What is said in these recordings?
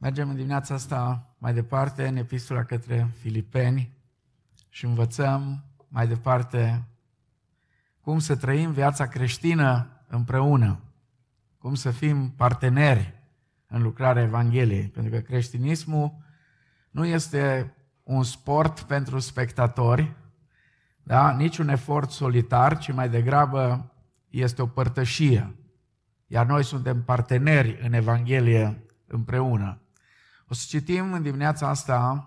Mergem în dimineața asta mai departe în epistola către Filipeni și învățăm mai departe cum să trăim viața creștină împreună, cum să fim parteneri în lucrarea Evangheliei, pentru că creștinismul nu este un sport pentru spectatori, da? Nici un efort solitar, ci mai degrabă este o părtășie, iar noi suntem parteneri în Evanghelie împreună. O să citim în dimineața asta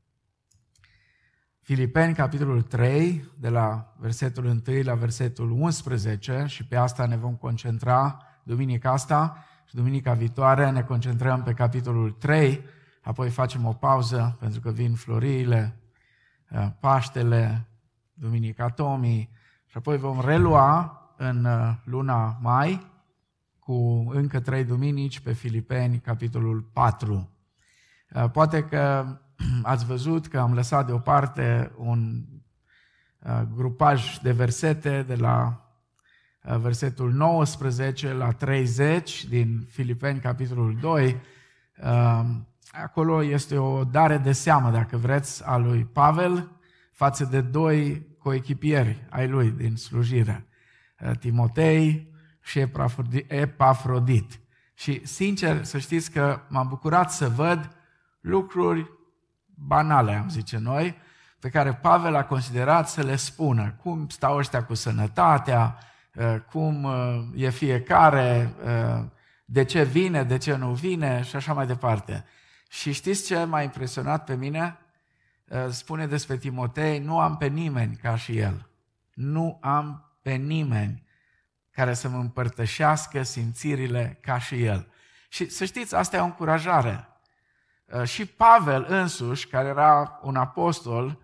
Filipeni, capitolul 3, de la versetul 1 la versetul 11 și pe asta ne vom concentra duminica asta și duminica viitoare ne concentrăm pe capitolul 3, apoi facem o pauză pentru că vin floriile, Paștele, Duminica Tomii și apoi vom relua în luna mai cu încă 3 duminici pe Filipeni, capitolul 4. Poate că ați văzut că am lăsat deoparte un grupaj de versete de la versetul 19 la 30 din Filipeni, capitolul 2. Acolo este o dare de seamă, dacă vreți, a lui Pavel față de 2 coechipieri ai lui din slujire, Timotei și Epafrodit. Și sincer să știți că m-am bucurat să văd lucruri banale, am zice noi, pe care Pavel a considerat să le spună. Cum stau ăștia cu sănătatea, cum e fiecare, de ce vine, de ce nu vine și așa mai departe. Și știți ce m-a impresionat pe mine? Spune despre Timotei, nu am pe nimeni ca și el. Nu am pe nimeni care să mă împărtășească simțirile ca și el. Și să știți, asta e o încurajare. Și Pavel însuși, care era un apostol,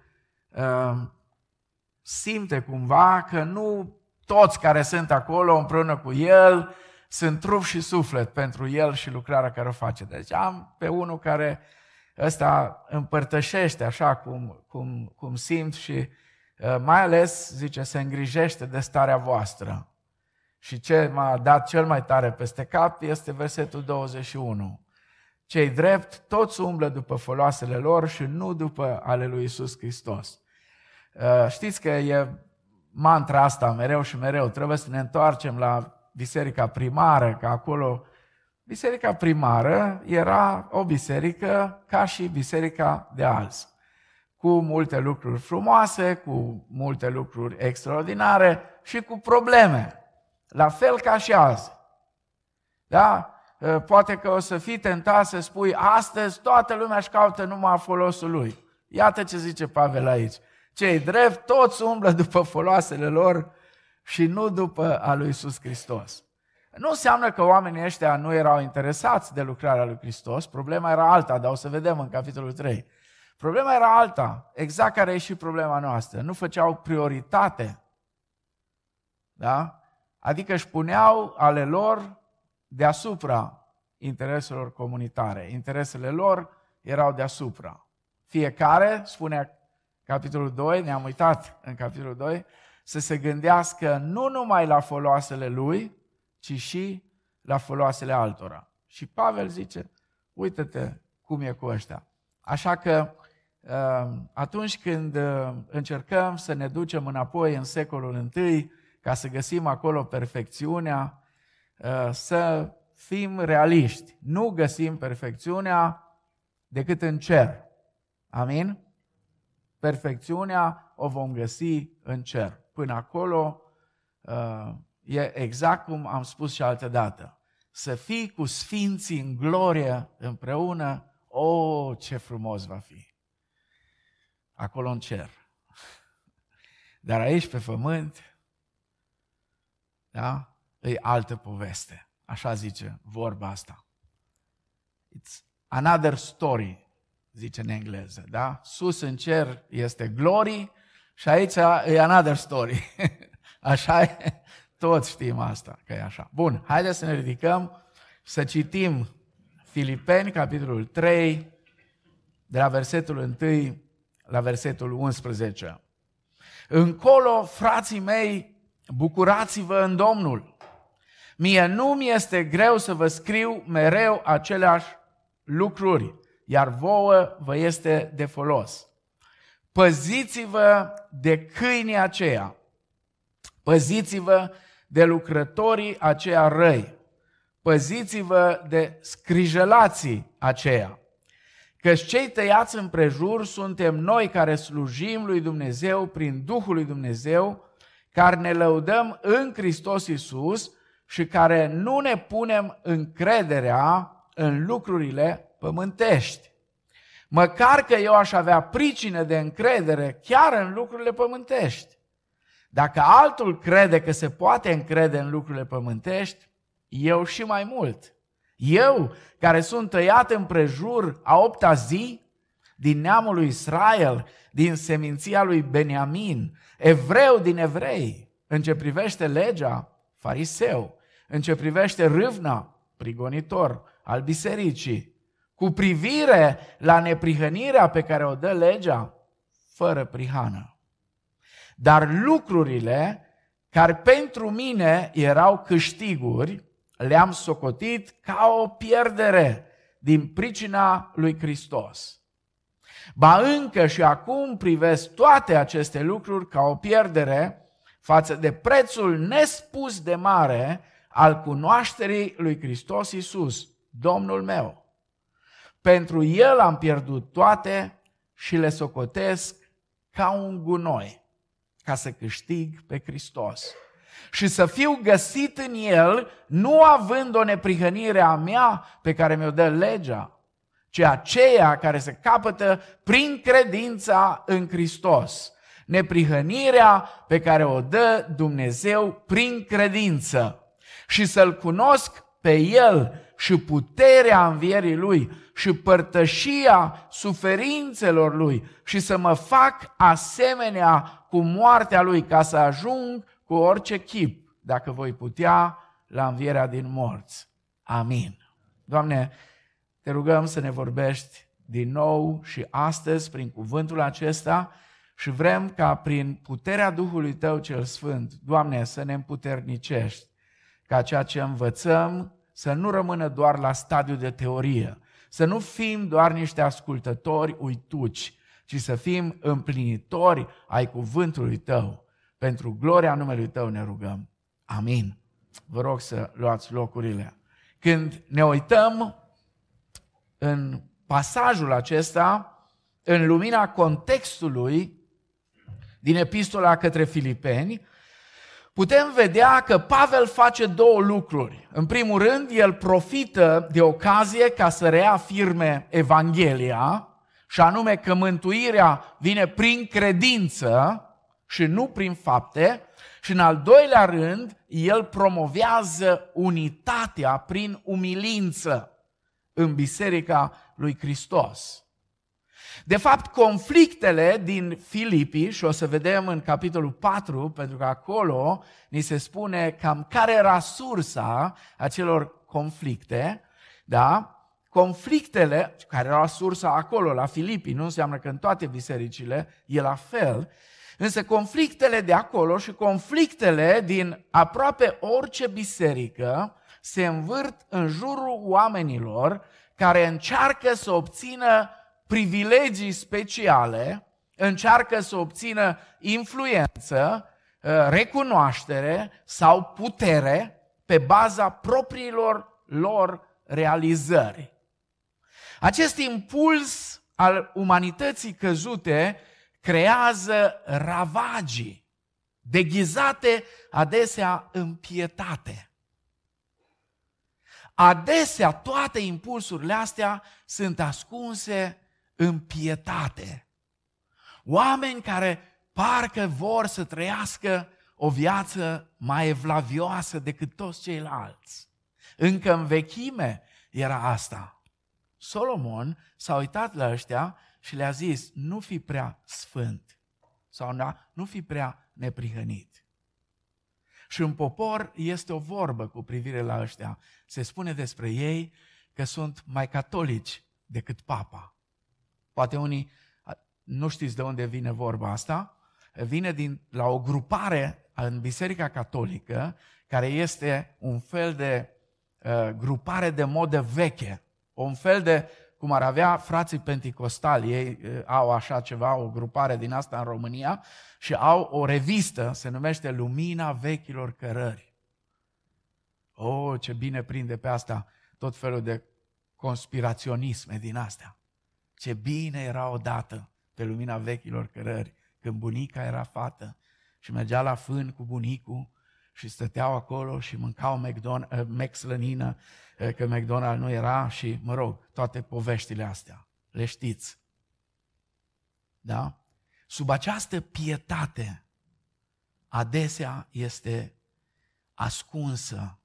simte cumva că nu toți care sunt acolo împreună cu el sunt trup și suflet pentru el și lucrarea care o face. Deci am pe unul care ăsta împărtășește așa cum simt și mai ales, zice, se îngrijește de starea voastră. Și ce m-a dat cel mai tare peste cap este versetul 21. Cei drept toți umblă după foloasele lor și nu după ale lui Iisus Hristos. Știți că e mantra asta mereu și mereu. Trebuie să ne întoarcem la biserica primară, că acolo biserica primară era o biserică ca și biserica de azi. Cu multe lucruri frumoase, cu multe lucruri extraordinare și cu probleme. La fel ca și azi. Da? Poate că o să fii tentat să spui, astăzi toată lumea își caută numai folosul lui. Iată ce zice Pavel aici. Cei drept toți umblă după foloasele lor și nu după a lui Iisus Hristos. Nu înseamnă că oamenii ăștia nu erau interesați de lucrarea lui Hristos, problema era alta, dar o să vedem în capitolul 3. Problema era alta, exact care e și problema noastră. Nu făceau prioritate. Da? Adică își puneau ale lor deasupra intereselor comunitare. Interesele lor erau deasupra. Fiecare, spune capitolul 2, ne-am uitat în capitolul 2, să se gândească nu numai la foloasele lui, ci și la foloasele altora. Și Pavel zice, uite-te cum e cu ăștia. Așa că atunci când încercăm să ne ducem înapoi în secolul I, ca să găsim acolo perfecțiunea, să fim realiști. Nu găsim perfecțiunea decât în cer. Amin? Perfecțiunea o vom găsi în cer. Până acolo e exact cum am spus și altă dată. Să fii cu sfinții în glorie împreună, ce frumos va fi. Acolo în cer. Dar aici pe pământ, da? E altă poveste. Așa zice vorba asta. It's another story, zice în engleză. Da? Sus în cer este glory și aici e another story. Așa e, toți știm asta, că e așa. Bun, haideți să ne ridicăm să citim Filipeni, capitolul 3, de la versetul 1 la versetul 11. Încolo, frații mei, bucurați-vă în Domnul. Mie nu mi este greu să vă scriu mereu aceleași lucruri, iar vouă vă este de folos. Păziți-vă de câinii aceia, păziți-vă de lucrătorii aceia răi, păziți-vă de scrijălații aceia, căci cei tăiați împrejur suntem noi care slujim lui Dumnezeu prin Duhul lui Dumnezeu, care ne lăudăm în Hristos Iisus și care nu ne punem încrederea în lucrurile pământești. Măcar că eu aș avea pricină de încredere chiar în lucrurile pământești. Dacă altul crede că se poate încrede în lucrurile pământești, eu și mai mult. Eu, care sunt tăiat împrejur a 8-a zi, din neamul lui Israel, din seminția lui Beniamin, evreu din evrei, în ce privește legea, fariseu, în ce privește râvna, prigonitor al bisericii, cu privire la neprihănirea pe care o dă legea, fără prihană. Dar lucrurile care pentru mine erau câștiguri, le-am socotit ca o pierdere din pricina lui Hristos. Ba încă și acum privesc toate aceste lucruri ca o pierdere față de prețul nespus de mare al cunoașterii lui Hristos Iisus, Domnul meu. Pentru El am pierdut toate și le socotesc ca un gunoi, ca să câștig pe Hristos și să fiu găsit în El, nu având o neprihănire a mea pe care mi-o dă legea, ci aceea care se capătă prin credința în Hristos. Neprihănirea pe care o dă Dumnezeu prin credință și să-L cunosc pe El și puterea învierii Lui și părtășia suferințelor Lui și să mă fac asemenea cu moartea Lui ca să ajung cu orice chip, dacă voi putea, la învierea din morți. Amin. Doamne, te rugăm să ne vorbești din nou și astăzi prin cuvântul acesta și vrem ca prin puterea Duhului Tău cel Sfânt, Doamne, să ne împuternicești, ca ceea ce învățăm să nu rămână doar la stadiu de teorie, să nu fim doar niște ascultători uituci, ci să fim împlinitori ai cuvântului Tău. Pentru gloria numelui Tău ne rugăm. Amin. Vă rog să luați locurile. Când ne uităm în pasajul acesta, în lumina contextului din epistola către Filipeni, putem vedea că Pavel face două lucruri. În primul rând, el profită de ocazie ca să reafirme Evanghelia, și anume că mântuirea vine prin credință și nu prin fapte, și în al doilea rând, el promovează unitatea prin umilință în Biserica lui Hristos. De fapt, conflictele din Filipi, și o să vedem în capitolul 4, pentru că acolo ni se spune cam care era sursa acelor conflicte, da? Conflictele care erau sursa acolo, la Filipi, nu înseamnă că în toate bisericile e la fel, însă conflictele de acolo și conflictele din aproape orice biserică se învârt în jurul oamenilor care încearcă să obțină privilegii speciale, încearcă să obțină influență, recunoaștere sau putere pe baza propriilor lor realizări. Acest impuls al umanității căzute creează ravagii, deghizate adesea în pietate. Adesea toate impulsurile astea sunt ascunse în pietate. Oameni care parcă vor să trăiască o viață mai evlavioasă decât toți ceilalți. Încă în vechime era asta. Solomon s-a uitat la ăștia și le-a zis, nu fi prea sfânt sau nu fi prea neprihănit. Și în popor este o vorbă cu privire la ăștia. Se spune despre ei că sunt mai catolici decât papa. Poate unii nu știți de unde vine vorba asta. Vine la o grupare în Biserica Catolică, care este un fel de grupare de modă veche, un fel de cum ar avea frații penticostali, ei au așa ceva, o grupare din asta în România și au o revistă, se numește Lumina Vechilor Cărări. Oh, ce bine prinde pe asta tot felul de conspiraționisme din astea. Ce bine era odată pe Lumina Vechilor Cărări, când bunica era fată și mergea la fân cu bunicul și stăteau acolo și mâncau mexlănină, că McDonald's nu era și, mă rog, toate poveștile astea. Le știți. Da? Sub această pietate adesea este ascunsă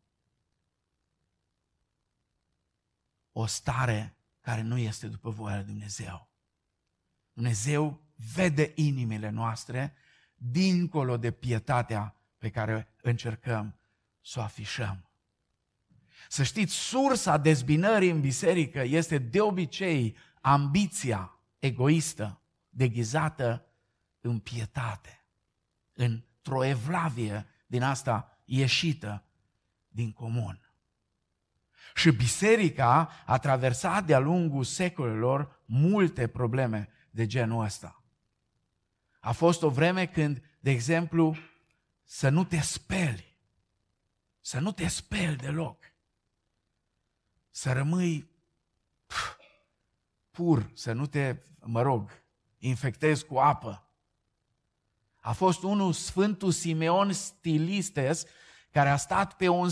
o stare care nu este după voia lui Dumnezeu. Dumnezeu vede inimile noastre dincolo de pietatea pe care încercăm să o afișăm. Să știți, sursa dezbinării în biserică este de obicei ambiția egoistă, deghizată în pietate, într-o evlavie din asta ieșită din comun. Și biserica a traversat de-a lungul secolelor multe probleme de genul ăsta. A fost o vreme când, de exemplu, să nu te speli, să nu te speli deloc, să rămâi pur, să nu te, infectezi cu apă. A fost unul, Sfântul Simeon Stilistes, care a stat pe un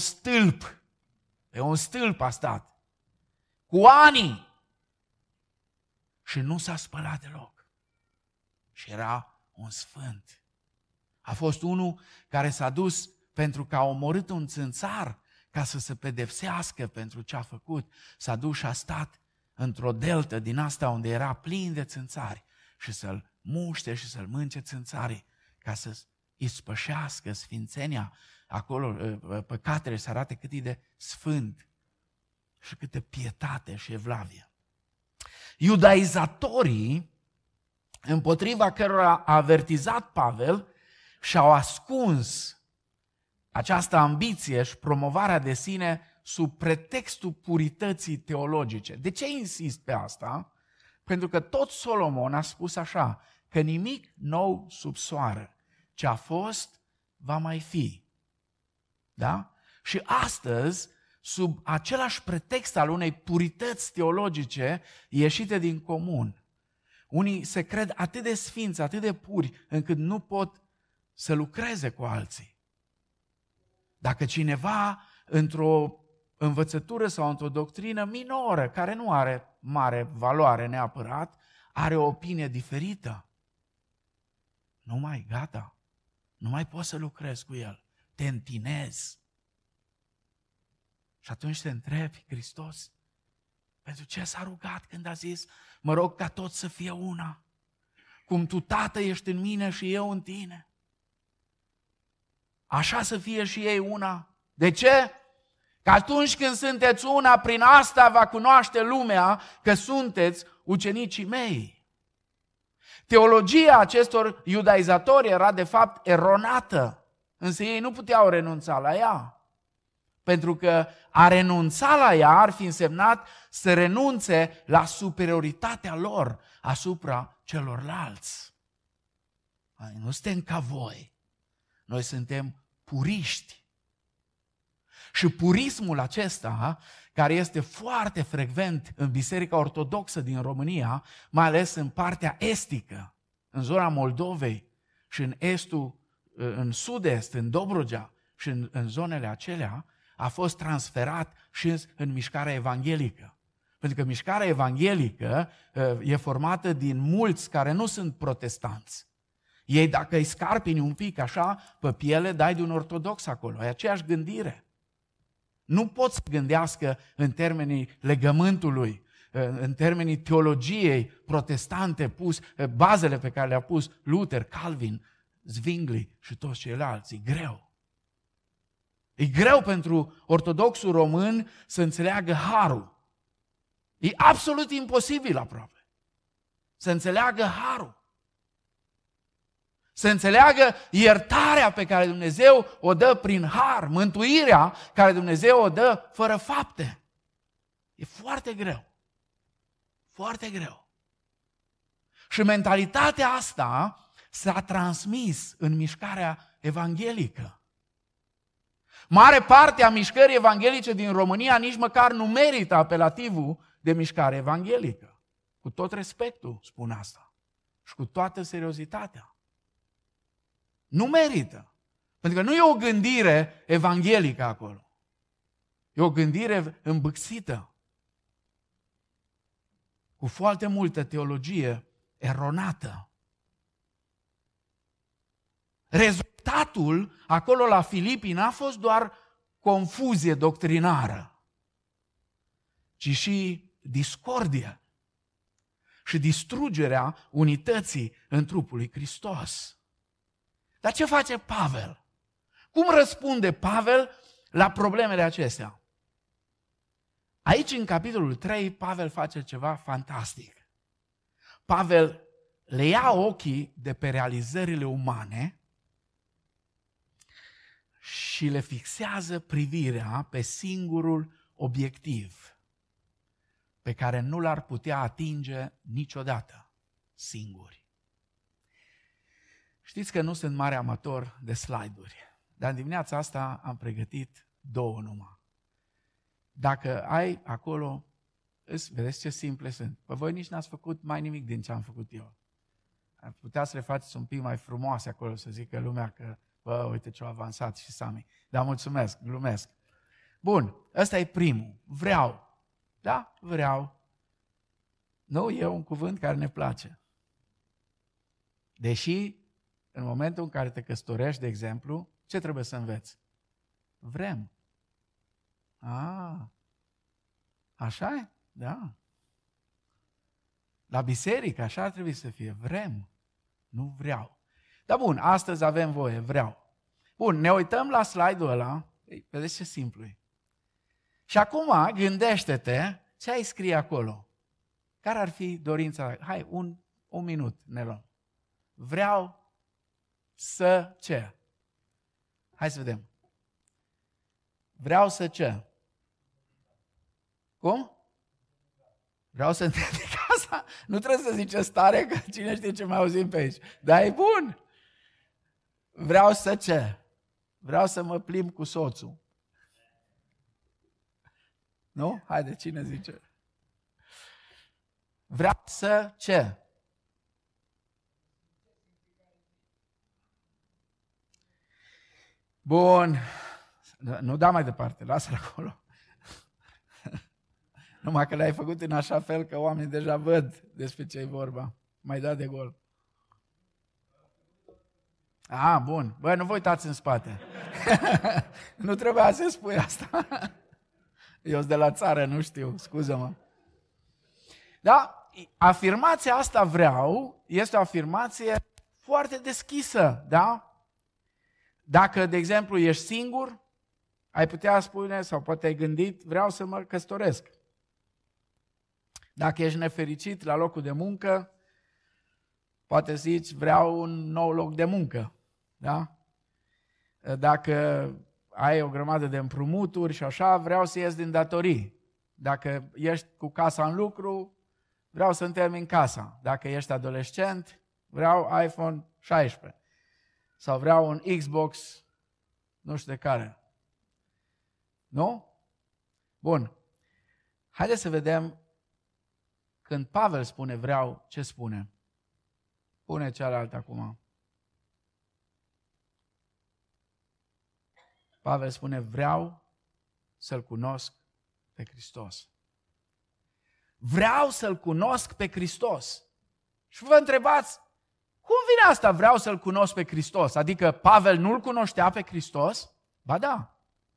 stâlp a stat, cu ani, și nu s-a spălat deloc. Și era un sfânt. A fost unul care s-a dus pentru că a omorât un țânțar ca să se pedepsească pentru ce a făcut. S-a dus și a stat într-o deltă din asta unde era plin de țânțari și să-l muște și să-l mânce țânțarii ca să îi spășească sfințenia acolo, păcatele, să arate cât e de sfânt și câtă pietate și evlavie. Iudaizatorii, împotriva cărora a avertizat Pavel, și-au ascuns această ambiție și promovarea de sine sub pretextul purității teologice. De ce insist pe asta? Pentru că tot Solomon a spus așa, că nimic nou sub soare, ce a fost, va mai fi. Da? Și astăzi, sub același pretext al unei purități teologice ieșite din comun, unii se cred atât de sfinți, atât de puri, încât nu pot să lucreze cu alții. Dacă cineva, într-o învățătură sau într-o doctrină minoră, care nu are mare valoare neapărat, are o opinie diferită, gata, nu mai poți să lucrezi cu el, te întinezi. Și atunci te întrebi, Hristos, pentru ce s-a rugat când a zis, mă rog ca toți să fie una, cum tu, Tată, ești în mine și eu în tine. Așa să fie și ei una. De ce? Că atunci când sunteți una, prin asta va cunoaște lumea că sunteți ucenicii mei. Teologia acestor iudaizatori era de fapt eronată, însă ei nu puteau renunța la ea. Pentru că a renunța la ea ar fi însemnat să renunțe la superioritatea lor asupra celorlalți. Nu suntem ca voi. Noi suntem puriști. Și purismul acesta, care este foarte frecvent în Biserica Ortodoxă din România, mai ales în partea estică, în zona Moldovei și în estul, în sud-est, în Dobrogea și în zonele acelea, a fost transferat și în mișcarea evanghelică. Pentru că mișcarea evanghelică e formată din mulți care nu sunt protestanți. Ei, dacă îi scarpini un pic așa pe piele, dai de un ortodox acolo. E aceeași gândire. Nu pot să gândească în termenii legământului, în termenii teologiei protestante, bazele pe care le-a pus Luther, Calvin, Zwingli și toți ceilalți. E greu. E greu pentru ortodoxul român să înțeleagă harul. E absolut imposibil aproape să înțeleagă harul. Să înțeleagă iertarea pe care Dumnezeu o dă prin har, mântuirea care Dumnezeu o dă fără fapte. E foarte greu. Foarte greu. Și mentalitatea asta s-a transmis în mișcarea evanghelică. Mare parte a mișcării evanghelice din România nici măcar nu merită apelativul de mișcare evanghelică. Cu tot respectul spun asta și cu toată seriozitatea. Nu merită. Pentru că nu e o gândire evanghelică acolo. E o gândire îmbâxită. Cu foarte multă teologie eronată. Rezultatul acolo la Filipi n-a fost doar confuzie doctrinară, ci și discordie și distrugerea unității în trupul lui Hristos. Dar ce face Pavel? Cum răspunde Pavel la problemele acestea? Aici, în capitolul 3, Pavel face ceva fantastic. Pavel le ia ochii de pe realizările umane și le fixează privirea pe singurul obiectiv pe care nu l-ar putea atinge niciodată singuri. Știți că nu sunt mare amator de slide-uri, dar în dimineața asta am pregătit 2 numai. Dacă ai acolo, vedeți ce simple sunt. Păi voi nici n-ați făcut mai nimic din ce am făcut eu. Ar putea să le faceți un pic mai frumoase acolo, să zică lumea că, bă, uite ce-au avansat și Sami. Dar mulțumesc, glumesc. Bun, ăsta e primul. Vreau. Da? Vreau. Nu, e un cuvânt care ne place. Deși, în momentul în care te căsătorești, de exemplu, ce trebuie să înveți? Vrem. Așa e? Da. La biserică așa ar trebui să fie. Vrem. Nu vreau. Dar bun, astăzi avem voie. Vreau. Bun, ne uităm la slide-ul ăla. Vedeți ce simplu e. Și acum gândește-te ce ai scrie acolo. Care ar fi dorința? Hai, un minut ne luăm. Vreau să ce? Hai să vedem. Vreau să ce? Cum? Vreau să întreb casa? Nu trebuie să ziceți tare, că cine știe ce mai auzim pe aici. Dar e bun. Vreau să ce? Vreau să mă plimb cu soțul. Nu? Haide, cine zice? Vreau să ce? Bun. Nu da mai departe, lasă-l acolo. Numai că le-ai făcut în așa fel că oamenii deja văd despre ce e vorba. Mai da de gol. Bun. Băi, nu vă uitați în spate. Nu trebuia să spui asta. Eu sunt de la țară, nu știu, scuză-mă. Da? Afirmația asta vreau este o afirmație foarte deschisă, da? Dacă, de exemplu, ești singur, ai putea spune, sau poate ai gândit, vreau să mă căsătoresc. Dacă ești nefericit la locul de muncă, poate zici, vreau un nou loc de muncă. Da? Dacă ai o grămadă de împrumuturi și așa, vreau să ies din datorii. Dacă ești cu casa în lucru, vreau să-mi termin casa. Dacă ești adolescent, vreau iPhone 16. Sau vreau un Xbox, nu știu de care. Nu? Bun. Haideți să vedem când Pavel spune vreau, ce spune? Pune cealaltă acum. Pavel spune vreau să-L cunosc pe Hristos. Vreau să-L cunosc pe Hristos. Și vă întrebați, cum vine asta, vreau să-L cunosc pe Hristos? Adică Pavel nu-L cunoștea pe Hristos? Ba da.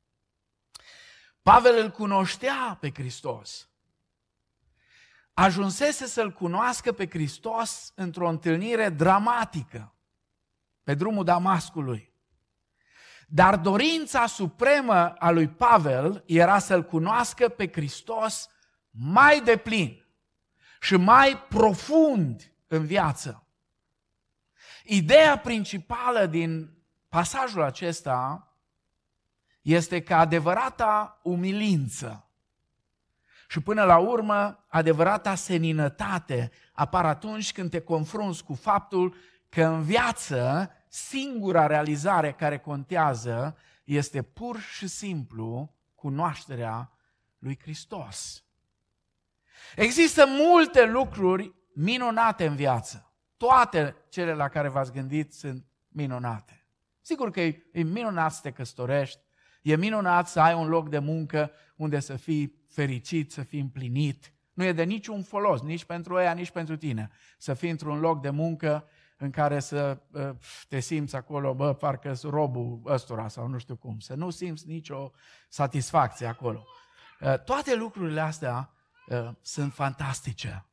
Pavel îl cunoștea pe Hristos. Ajunsese să-L cunoască pe Hristos într-o întâlnire dramatică pe drumul Damascului. Dar dorința supremă a lui Pavel era să-L cunoască pe Hristos mai deplin și mai profund în viață. Ideea principală din pasajul acesta este că adevărata umilință Și până la urmă, adevărata seninătate apare atunci când te confrunți cu faptul că în viață singura realizare care contează este pur și simplu cunoașterea lui Hristos. Există multe lucruri minunate în viață. Toate cele la care v-ați gândit sunt minunate. Sigur că e minunat să te căsătorești, e minunat să ai un loc de muncă unde să fii fericit, să fii împlinit. Nu e de niciun folos, nici pentru ea, nici pentru tine. Să fii într-un loc de muncă în care să te simți acolo, parcă-s robul ăstora sau nu știu cum. Să nu simți nicio satisfacție acolo. Toate lucrurile astea sunt fantastice.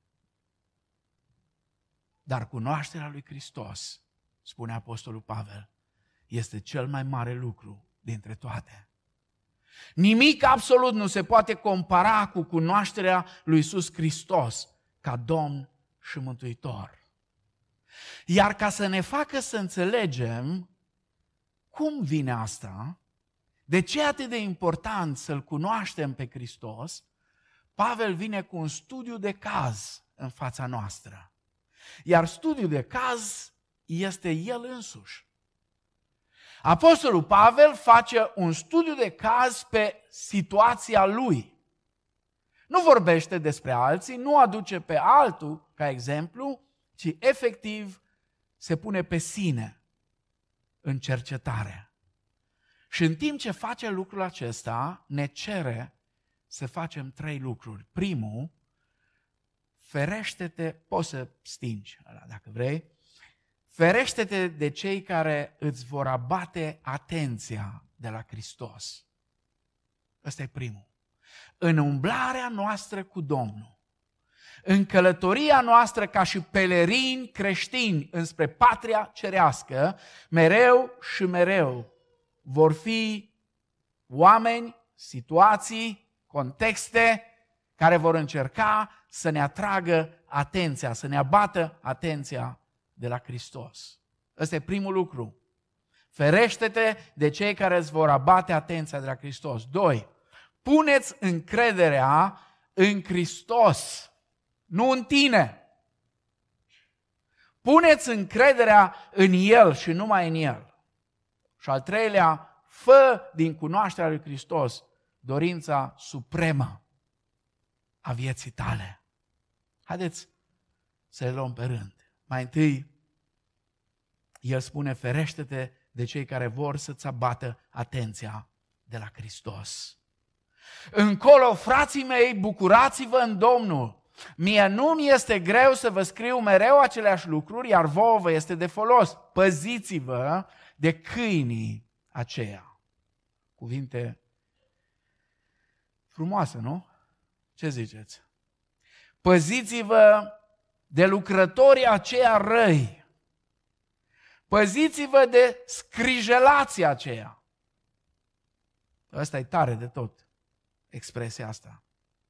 Dar cunoașterea lui Hristos, spune Apostolul Pavel, este cel mai mare lucru dintre toate. Nimic absolut nu se poate compara cu cunoașterea lui Iisus Hristos ca Domn și Mântuitor. Iar ca să ne facă să înțelegem cum vine asta, de ce e atât de important să-L cunoaștem pe Hristos, Pavel vine cu un studiu de caz în fața noastră. Iar studiul de caz este el însuși. Apostolul Pavel face un studiu de caz pe situația lui. Nu vorbește despre alții, nu aduce pe altul ca exemplu, ci efectiv se pune pe sine în cercetare. Și în timp ce face lucrul acesta, ne cere să facem 3 lucruri. Primul, ferește-te, poți să stingi ăla dacă vrei, ferește-te de cei care îți vor abate atenția de la Hristos. Ăsta e primul. În umblarea noastră cu Domnul, în călătoria noastră ca și pelerini creștini înspre patria cerească, mereu și mereu vor fi oameni, situații, contexte care vor încerca să ne atragă atenția, să ne abată atenția de la Hristos. Ăsta e primul lucru. Ferește-te de cei care îți vor abate atenția de la Hristos. 2. Puneți încrederea în Hristos, nu în tine. Puneți încrederea în El și numai în El. Și al 3-lea, fă din cunoașterea lui Hristos dorința supremă a vieții tale. Haideți să le luăm pe rând. Mai întâi, el spune, ferește-te de cei care vor să-ți abată atenția de la Hristos. Încolo, frații mei, bucurați-vă în Domnul. Mie nu-mi este greu să vă scriu mereu aceleași lucruri, iar vouă vă este de folos. Păziți-vă de câinii aceia. Cuvinte frumoase, nu? Ce ziceți? Păziți-vă de lucrătorii aceia răi. Păziți-vă de scrijelații aceia. Ăsta e tare de tot, expresia asta.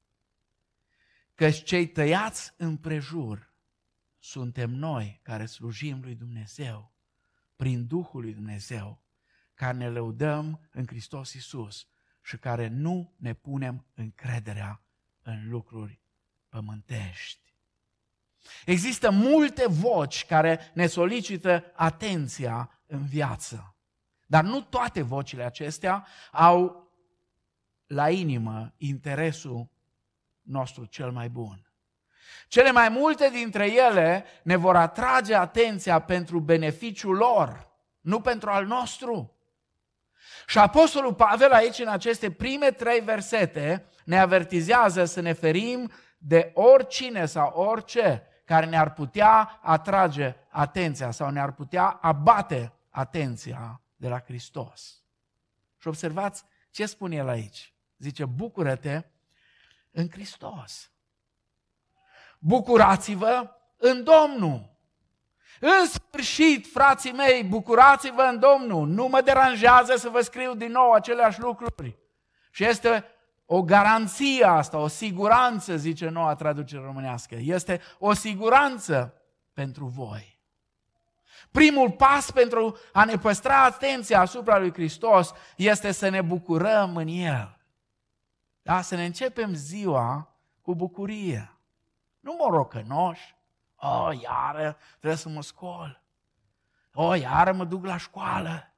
Căci cei tăiați împrejur suntem noi care slujim lui Dumnezeu, prin Duhul lui Dumnezeu, care ne lăudăm în Hristos Iisus și care nu ne punem încrederea în lucruri pământești. Există multe voci care ne solicită atenția în viață, dar nu toate vocile acestea au la inimă interesul nostru cel mai bun. Cele mai multe dintre ele ne vor atrage atenția pentru beneficiul lor, nu pentru al nostru. Și Apostolul Pavel aici, în aceste prime 3 versete, ne avertizează să ne ferim de oricine sau orice care ne-ar putea atrage atenția sau ne-ar putea abate atenția de la Hristos. Și observați ce spune el aici. Zice, bucură-te în Hristos. Bucurați-vă în Domnul. În sfârșit, frații mei, bucurați-vă în Domnul. Nu mă deranjează să vă scriu din nou aceleași lucruri. Și este o garanție asta, o siguranță, zice noua traducere românească. Este o siguranță pentru voi. Primul pas pentru a ne păstra atenția asupra lui Hristos este să ne bucurăm în El. Da? Să ne începem ziua cu bucurie. Nu morocănoși. Iară trebuie să mă scol. Iară mă duc la școală.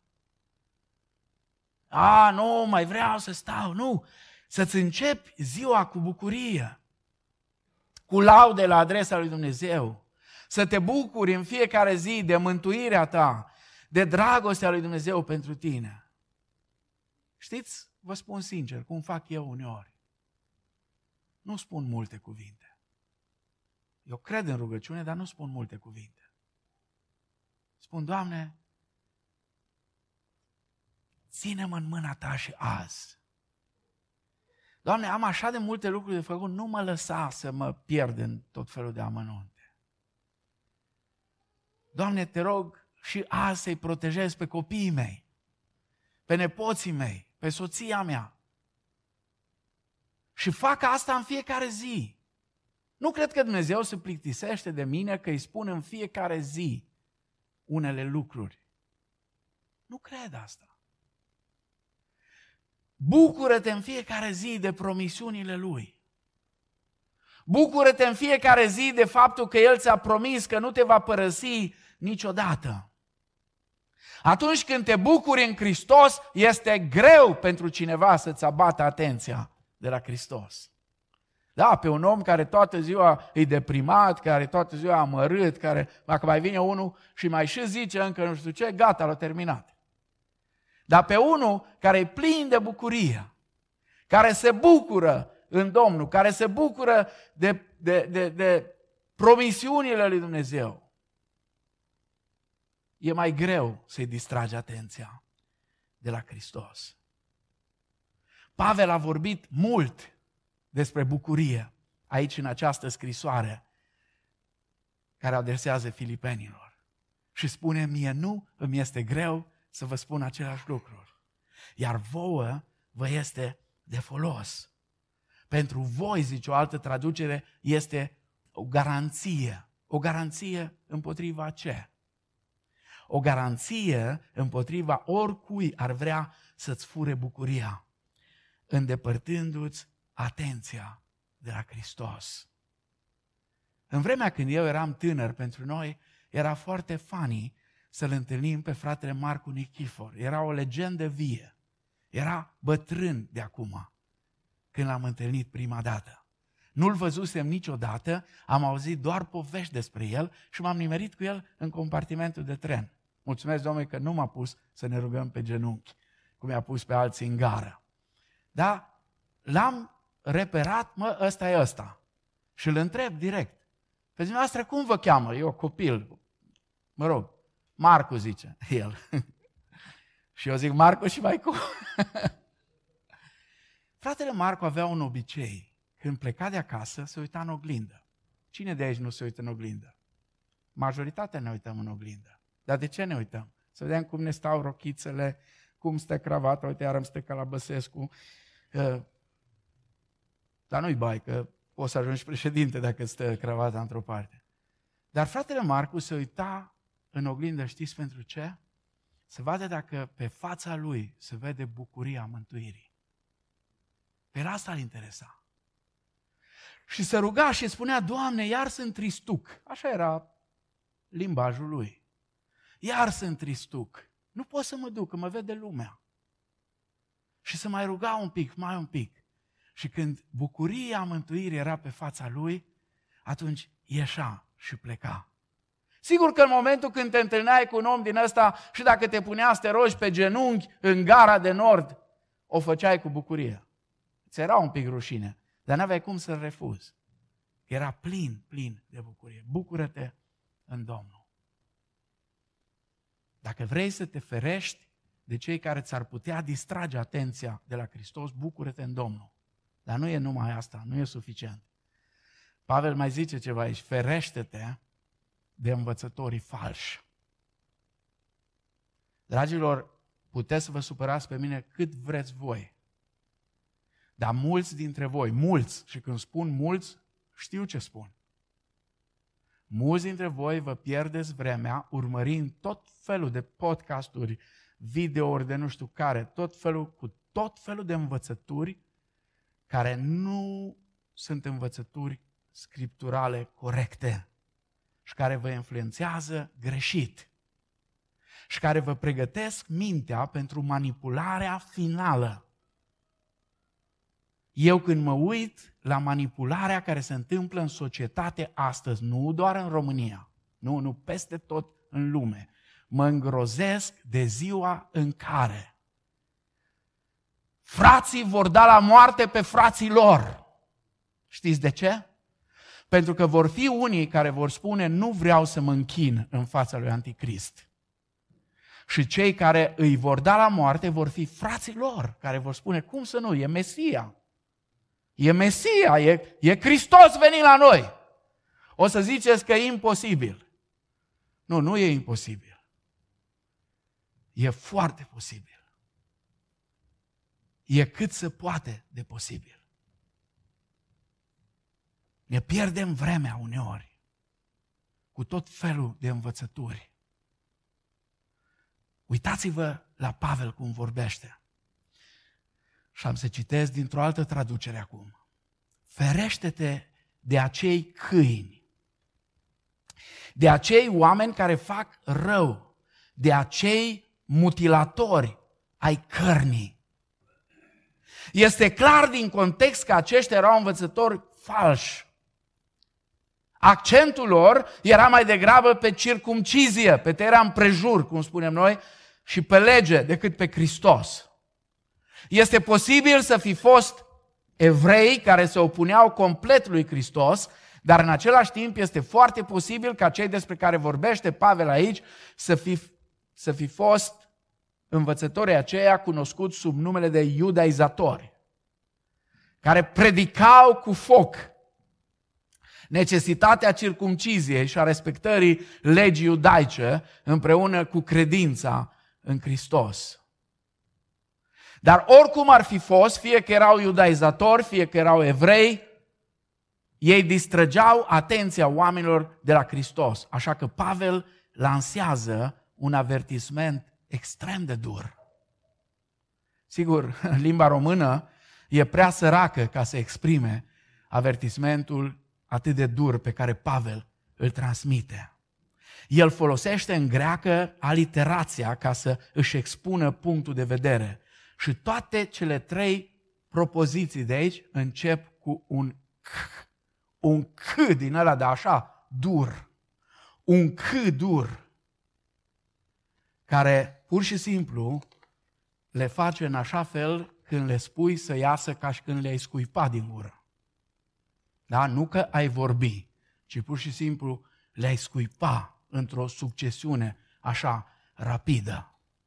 Nu, mai vreau să stau. Nu, să-ți începi ziua cu bucurie, cu laude la adresa lui Dumnezeu, să te bucuri în fiecare zi de mântuirea ta, de dragostea lui Dumnezeu pentru tine. Știți, vă spun sincer, cum fac eu uneori. Nu spun multe cuvinte. Eu cred în rugăciune, dar nu spun multe cuvinte. Spun, Doamne, ține-mă în mâna ta și azi. Doamne, am așa de multe lucruri de făcut, nu mă lăsa să mă pierd în tot felul de amănunte. Doamne, te rog și azi să-i protejez pe copiii mei, pe nepoții mei, pe soția mea. Și fac asta în fiecare zi. Nu cred că Dumnezeu se plictisește de mine că îi spun în fiecare zi unele lucruri. Nu cred asta. Bucură-te în fiecare zi de promisiunile Lui. Bucură-te în fiecare zi de faptul că El ți-a promis că nu te va părăsi niciodată. Atunci când te bucuri în Hristos, este greu pentru cineva să-ți abată atenția de la Hristos. Da, pe un om care toată ziua e deprimat, care toată ziua amărât, care dacă mai vine unul și mai și zice încă nu știu ce, gata, l-a terminat. Dar pe unul care e plin de bucurie, care se bucură în Domnul, care se bucură de promisiunile lui Dumnezeu, e mai greu să-i distragi atenția de la Hristos. Pavel a vorbit mult despre bucurie aici în această scrisoare care adresează filipenilor. Și spune, mie nu îmi este greu să vă spun aceleași lucruri. Iar vouă vă este de folos. Pentru voi, zice o altă traducere, este o garanție. O garanție împotriva ce? O garanție împotriva oricui ar vrea să-ți fure bucuria, îndepărtându-ți atenția de la Hristos. În vremea când eu eram tânăr, pentru noi era foarte funny să-l întâlnim pe fratele Marcu Nichifor. Era o legendă vie. Era bătrân de acum, când l-am întâlnit prima dată. Nu-l văzusem niciodată, am auzit doar povești despre el și m-am nimerit cu el în compartimentul de tren. Mulțumesc, Domnule, că nu m-a pus să ne rugăm pe genunchi, cum i-a pus pe alții în gară. Dar l-am reperat, ăsta e ăsta. Și îl întreb direct. Pe dumneavoastră, cum vă cheamă? Eu, copil, mă rog, Marcu, zice el. Și eu zic, Marcu și mai cum? Fratele Marcu avea un obicei. Când pleca de acasă, se uita în oglindă. Cine de aici nu se uită în oglindă? Majoritatea ne uităm în oglindă. Dar de ce ne uităm? Să vedem cum ne stau rochițele, cum stă cravata. Uite, iar îmi stă ca la Băsescu. Dar nu-i bai, că poți să ajungi președinte dacă stă cravata într-o parte. Dar fratele Marcu se uita în oglindă, știți pentru ce? Să vadă dacă pe fața lui se vede bucuria mântuirii. Pe asta îl interesa. Și se ruga și spunea, Doamne, iar sunt tristuc. Așa era limbajul lui. Iar sunt tristuc. Nu pot să mă duc, că mă vede lumea. Și se mai ruga un pic, mai un pic. Și când bucuria mântuirii era pe fața lui, atunci ieșea și pleca. Sigur că în momentul când te întâlneai cu un om din ăsta și dacă te punea să te rogi pe genunchi în gara de nord, o făceai cu bucurie. Ți era un pic rușine, dar n-aveai cum să-l refuzi. Era plin de bucurie. Bucură-te în Domnul. Dacă vrei să te ferești de cei care ți-ar putea distrage atenția de la Hristos, bucură-te în Domnul. Dar nu e numai asta, nu e suficient. Pavel mai zice ceva aici, ferește-te de învățătorii falși. Dragilor, puteți să vă supărați pe mine cât vreți voi. Dar mulți dintre voi, mulți, și când spun mulți, știu ce spun. Mulți dintre voi vă pierdeți vremea urmărind tot felul de podcasturi, videouri de nu știu care, cu tot felul de învățături care nu sunt învățături scripturale corecte și care vă influențează greșit și care vă pregătesc mintea pentru manipularea finală. Eu când mă uit la manipularea care se întâmplă în societate astăzi, nu doar în România, nu, peste tot în lume, mă îngrozesc de ziua în care frații vor da la moarte pe frații lor. Știți de ce? Pentru că vor fi unii care vor spune, nu vreau să mă închin în fața lui Anticrist. Și cei care îi vor da la moarte vor fi frații lor, care vor spune, cum să nu, e Mesia. E Mesia, e Hristos venit la noi. O să ziceți că e imposibil. Nu e imposibil. E foarte posibil. E cât se poate de posibil. Ne pierdem vremea uneori cu tot felul de învățături. Uitați-vă la Pavel cum vorbește. Și am să citesc dintr-o altă traducere acum. Ferește-te de acei câini, de acei oameni care fac rău, de acei mutilatori ai cărnii. Este clar din context că aceștia erau învățători falși. Accentul lor era mai degrabă pe circumcizie, pe tăierea împrejur, cum spunem noi, și pe lege decât pe Hristos. Este posibil să fi fost evrei care se opuneau complet lui Hristos, dar în același timp este foarte posibil ca cei despre care vorbește Pavel aici să fi fost învățătorii aceia cunoscuți sub numele de iudaizatori, care predicau cu foc necesitatea circumciziei și a respectării legii iudaice împreună cu credința în Hristos. Dar oricum ar fi fost, fie că erau iudaizatori, fie că erau evrei, ei distrăgeau atenția oamenilor de la Hristos. Așa că Pavel lansează un avertisment extrem de dur. Sigur, în limba română e prea săracă ca să exprime avertismentul atât de dur pe care Pavel îl transmite. El folosește în greacă aliterația ca să își expună punctul de vedere. Și toate cele trei propoziții de aici încep cu un C din ăla de așa, dur. Un C dur, care pur și simplu le face în așa fel când le spui să iasă ca și când le-ai scuipat din gură. Da? Nu că ai vorbi, ci pur și simplu le-ai scuipa într-o succesiune așa rapidă.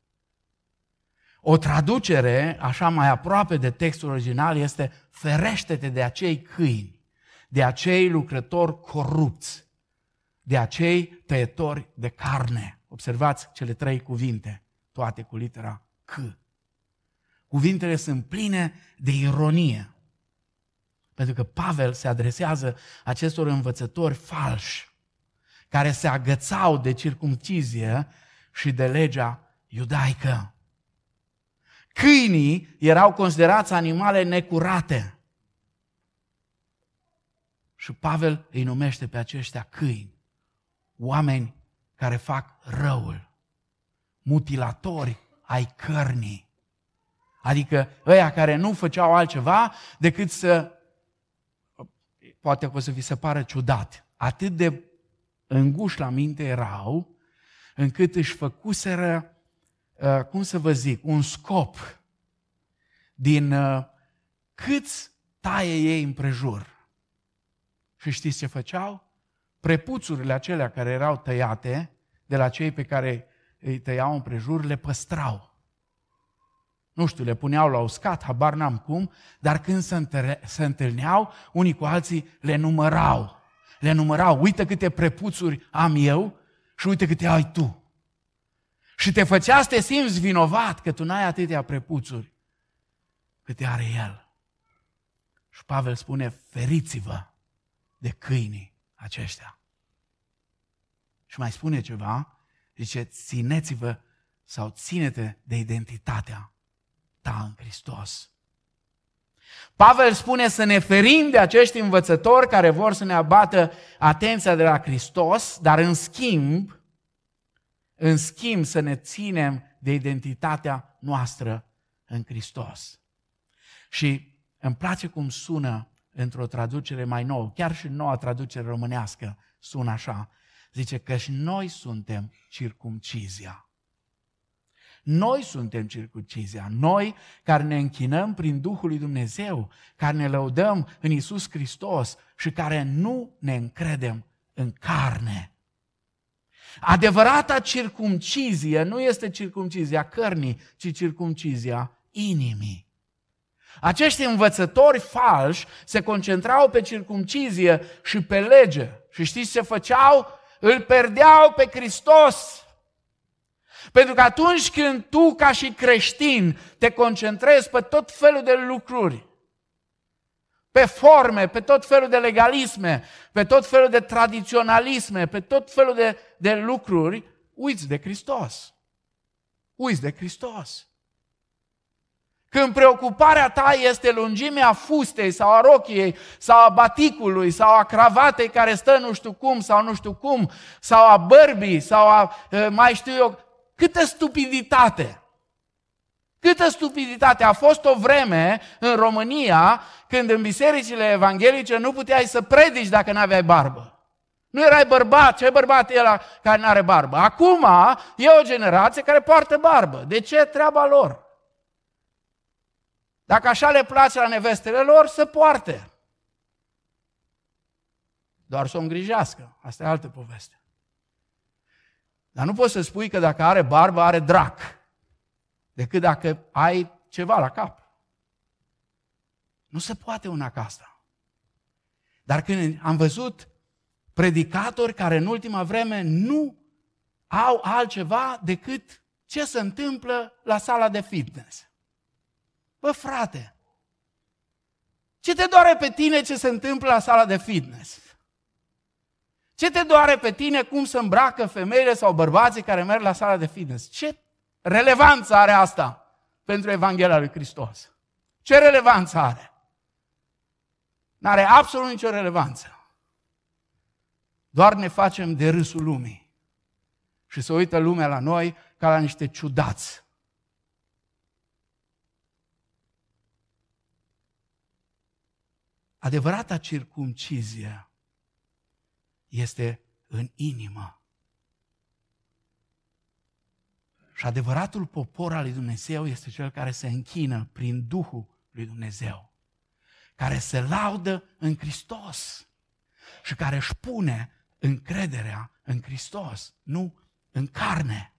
O traducere, așa mai aproape de textul original, este ferește-te de acei câini, de acei lucrători corupți, de acei tăietori de carne. Observați cele trei cuvinte, toate cu litera C. Cuvintele sunt pline de ironie, pentru că Pavel se adresează acestor învățători falși, care se agățau de circumcizie și de legea iudaică. Câinii erau considerați animale necurate. Și Pavel îi numește pe aceștia câini, oameni care fac răul, mutilatori ai cărnii. Adică ăia care nu făceau altceva decât să, poate că o să vi se pară ciudat, atât de înguși la minte erau, încât își făcuseră, cum să vă zic, un scop din câți taie ei împrejur. Și știți ce făceau? Prepuțurile acelea care erau tăiate de la cei pe care îi tăiau împrejur, le păstrau. Nu știu, le puneau la uscat, habar n-am cum, dar când se întâlneau, unii cu alții le numărau. Le numărau, uite câte prepuțuri am eu și uite câte ai tu. Și te făcea să te simți vinovat că tu n-ai atâtea prepuțuri câte are el. Și Pavel spune, feriți-vă de câinii aceștia. Și mai spune ceva, zice, țineți-vă sau ține-te de identitatea ta în Hristos. Pavel spune să ne ferim de acești învățători care vor să ne abată atenția de la Hristos, dar în schimb să ne ținem de identitatea noastră în Hristos. Și îmi place cum sună într-o traducere mai nouă, chiar și noua traducere românească sună așa. Zice că și noi suntem circumcizia. Noi suntem circumcizia, noi care ne închinăm prin Duhul lui Dumnezeu, care ne lăudăm în Iisus Hristos și care nu ne încredem în carne. Adevărata circumcizie nu este circumcizia cărnii, ci circumcizia inimii. Acești învățători falși se concentrau pe circumcizie și pe lege. Și știți ce făceau? Îl perdeau pe Hristos. Pentru că atunci când tu, ca și creștin, te concentrezi pe tot felul de lucruri, pe forme, pe tot felul de legalisme, pe tot felul de tradiționalisme, pe tot felul de lucruri, uiți de Hristos. Uiți de Hristos. Când preocuparea ta este lungimea fustei sau a rochiei sau a baticului sau a cravatei care stă nu știu cum sau nu știu cum sau a bărbii sau a mai știu eu, câtă stupiditate! Câtă stupiditate! A fost o vreme în România când în bisericile evanghelice nu puteai să predici dacă nu aveai barbă. Nu erai bărbat, ce bărbat e ăla care nu are barbă? Acum e o generație care poartă barbă. De ce? Treaba lor. Dacă așa le place la nevestele lor, să poarte. Doar să o îngrijească. Asta e altă poveste. Dar nu poți să spui că dacă are barbă, are drac. Decât dacă ai ceva la cap. Nu se poate una ca asta. Dar când am văzut predicatori care în ultima vreme nu au altceva decât ce se întâmplă la sala de fitness. Bă, frate, ce te doare pe tine ce se întâmplă la sala de fitness? Ce te doare pe tine cum se îmbracă femeile sau bărbații care merg la sala de fitness? Ce relevanță are asta pentru Evanghelia lui Hristos? Ce relevanță are? N-are absolut nicio relevanță. Doar ne facem de râsul lumii. Și se uită lumea la noi ca la niște ciudați. Adevărata circumcizie este în inimă. Și adevăratul popor al lui Dumnezeu este cel care se închină prin Duhul lui Dumnezeu, care se laudă în Hristos și care își pune încrederea în Hristos, nu în carne.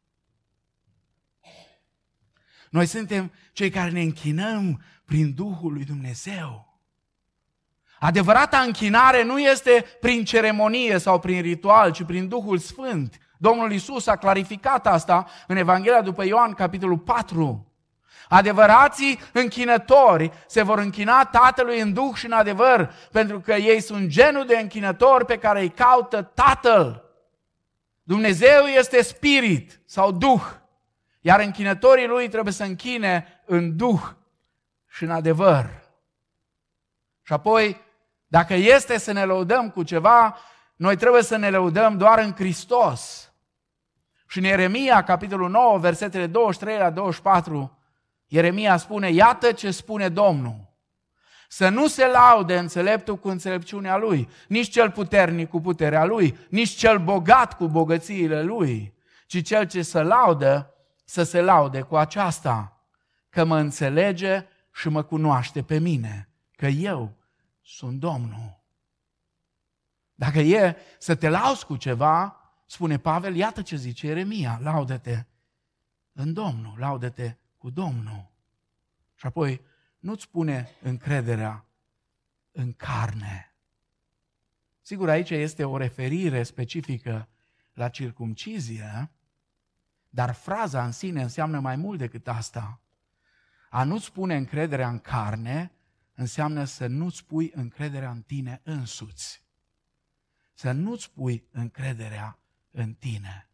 Noi suntem cei care ne închinăm prin Duhul lui Dumnezeu. Adevărata închinare nu este prin ceremonie sau prin ritual, ci prin Duhul Sfânt. Domnul Iisus a clarificat asta în Evanghelia după Ioan, capitolul 4. Adevărații închinători se vor închina Tatălui în Duh și în adevăr, pentru că ei sunt genul de închinători pe care îi caută Tatăl. Dumnezeu este spirit sau Duh, iar închinătorii Lui trebuie să închine în Duh și în adevăr. Și apoi, dacă este să ne lăudăm cu ceva, noi trebuie să ne lăudăm doar în Hristos. Și în Ieremia, capitolul 9, versetele 23 la 24, Ieremia spune, iată ce spune Domnul, să nu se laude înțeleptul cu înțelepciunea lui, nici cel puternic cu puterea lui, nici cel bogat cu bogățiile lui, ci cel ce se laudă, să se laude cu aceasta, că mă înțelege și mă cunoaște pe mine, că eu sunt Domnul. Dacă e să te lauzi cu ceva, spune Pavel, iată ce zice Ieremia, laudă-te în Domnul, laudă-te cu Domnul. Și apoi nu-ți pune încrederea în carne. Sigur, aici este o referire specifică la circumcizie, dar fraza în sine înseamnă mai mult decât asta. A nu-ți pune încrederea în carne înseamnă să nu-ți pui încrederea în tine însuți. Să nu-ți pui încrederea în tine.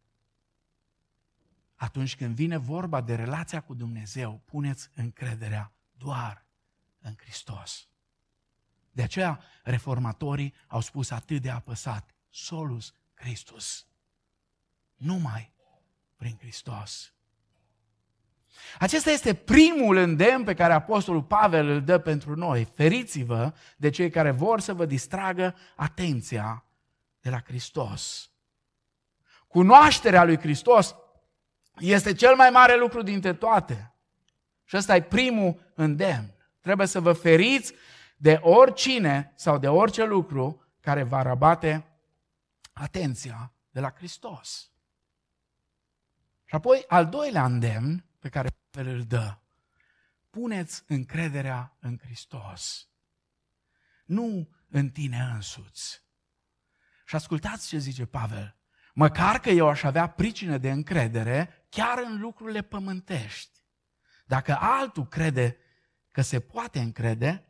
Atunci când vine vorba de relația cu Dumnezeu, puneți încrederea doar în Hristos. De aceea reformatorii au spus atât de apăsat, solus Christus. Numai prin Hristos. Acesta este primul îndemn pe care Apostolul Pavel îl dă pentru noi. Feriți-vă de cei care vor să vă distragă atenția de la Hristos. Cunoașterea lui Hristos este cel mai mare lucru dintre toate. Și ăsta e primul îndemn. Trebuie să vă feriți de oricine sau de orice lucru care va rabate atenția de la Hristos. Și apoi, al doilea îndemn pe care Pavel îl dă, puneți încrederea în Hristos, nu în tine însuți. Și ascultați ce zice Pavel, măcar că eu aș avea pricină de încredere chiar în lucrurile pământești. Dacă altul crede că se poate încrede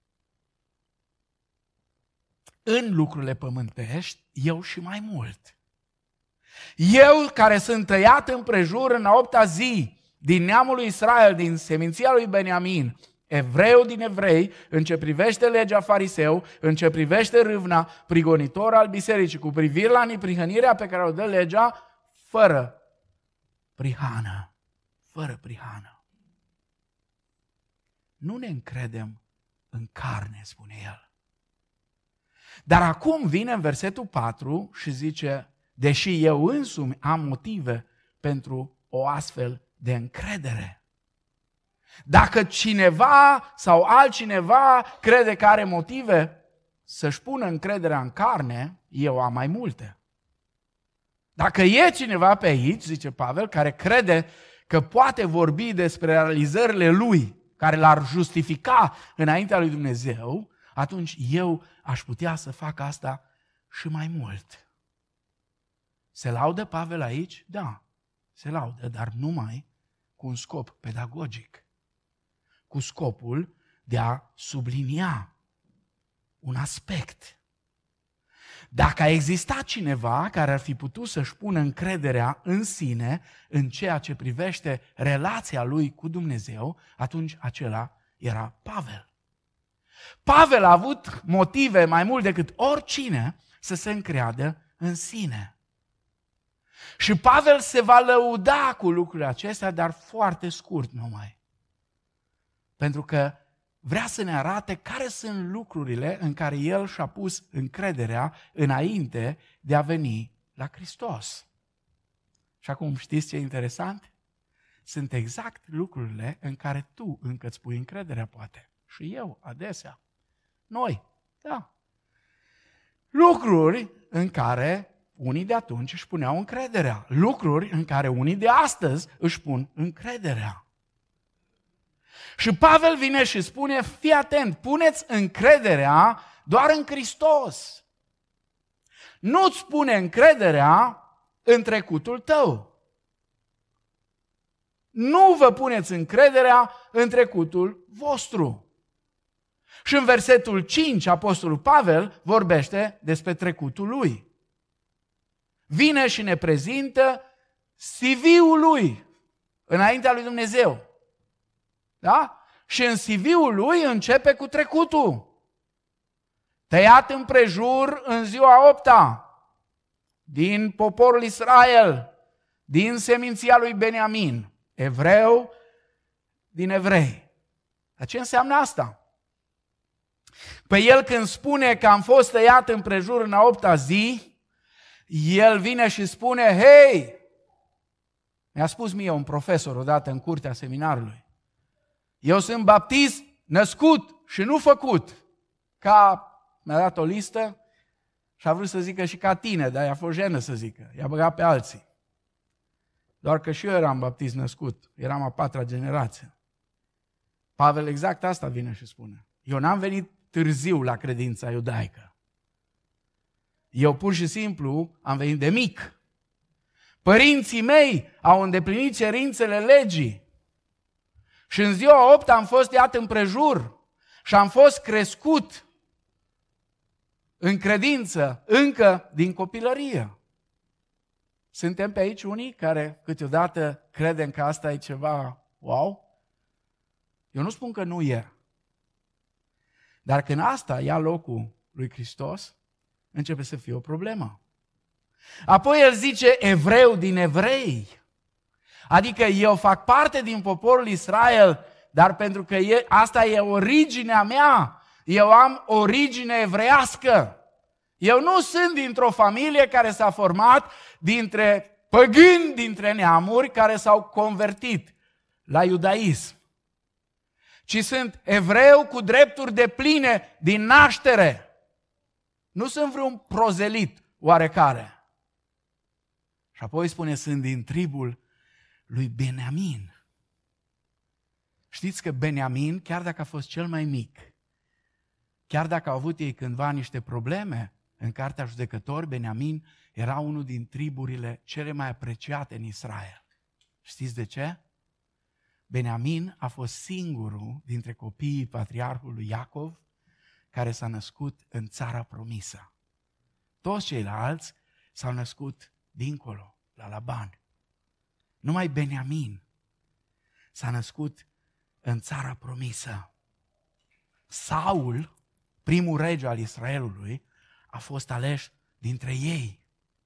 în lucrurile pământești, eu și mai mult. Eu care sunt tăiat împrejur în a 8-a zi din neamul lui Israel, din seminția lui Beniamin, evreu din evrei, în ce privește legea fariseu, în ce privește râvna, prigonitor al bisericii, cu privire la neprihănirea pe care o dă legea, fără prihană. Fără prihană. Nu ne încredem în carne, spune el. Dar acum vine în versetul 4 și zice, deși eu însumi am motive pentru o astfel de încredere. Dacă cineva sau altcineva crede că are motive să-și pună încrederea în carne, eu am mai multe. Dacă e cineva pe aici, zice Pavel, care crede că poate vorbi despre realizările lui, care l-ar justifica înaintea lui Dumnezeu, atunci eu aș putea să fac asta și mai mult. Se laudă Pavel aici? Da, se laudă, dar numai cu un scop pedagogic. Cu scopul de a sublinia un aspect. Dacă a existat cineva care ar fi putut să-și pună încrederea în sine, în ceea ce privește relația lui cu Dumnezeu, atunci acela era Pavel. Pavel a avut motive mai mult decât oricine să se încreadă în sine. Și Pavel se va lăuda cu lucrurile acestea, dar foarte scurt numai. Pentru că vrea să ne arate care sunt lucrurile în care el și-a pus încrederea înainte de a veni la Hristos. Și acum știți ce e interesant? Sunt exact lucrurile în care tu încă îți pui încrederea, poate. Și eu, adesea. Noi, da. Lucruri în care unii de atunci își puneau încrederea. Lucruri în care unii de astăzi își pun încrederea. Și Pavel vine și spune, fii atent, puneți încrederea doar în Hristos. Nu-ți pune încrederea în trecutul tău. Nu vă puneți încrederea în trecutul vostru. Și în versetul 5, Apostolul Pavel vorbește despre trecutul lui. Vine și ne prezintă CV-ul lui înaintea lui Dumnezeu. Da? Și în CV-ul lui începe cu trecutul. Tăiat împrejur în ziua 8-a, din poporul Israel, din seminția lui Beniamin, evreu din evrei. Dar ce înseamnă asta? Păi el când spune că am fost tăiat împrejur în a 8-a zi, el vine și spune, hei, mi-a spus mie un profesor odată în curtea seminarului, eu sunt baptist născut și nu făcut. Mi-a dat o listă și a vrut să zică și ca tine, dar i-a fost jenă să zică. I-a băgat pe alții. Doar că și eu eram baptist născut. Eram a 4-a generație. Pavel exact asta vine și spune. Eu n-am venit târziu la credința iudaică. Eu pur și simplu am venit de mic. Părinții mei au îndeplinit cerințele legii. Și în ziua 8 am fost iat împrejur și am fost crescut în credință încă din copilărie. Suntem pe aici unii care câteodată credem că asta e ceva wow? Eu nu spun că nu e. Dar când asta ia locul lui Hristos, începe să fie o problemă. Apoi el zice evreu din evrei. Adică eu fac parte din poporul Israel, dar pentru că asta e originea mea, eu am origine evreiască. Eu nu sunt dintr-o familie care s-a format dintre păgâni, dintre neamuri care s-au convertit la iudaism, ci sunt evreu cu drepturi depline din naștere. Nu sunt vreun prozelit oarecare. Și apoi spune, sunt din tribul lui Beniamin. Știți că Beniamin, chiar dacă a fost cel mai mic, chiar dacă au avut ei cândva niște probleme, în Cartea Judecători, Beniamin era unul din triburile cele mai apreciate în Israel. Știți de ce? Beniamin a fost singurul dintre copiii patriarhului Iacov care s-a născut în țara promisă. Toți ceilalți s-au născut dincolo, la Laban. Numai Beniamin s-a născut în țara promisă. Saul, primul rege al Israelului, a fost ales dintre ei.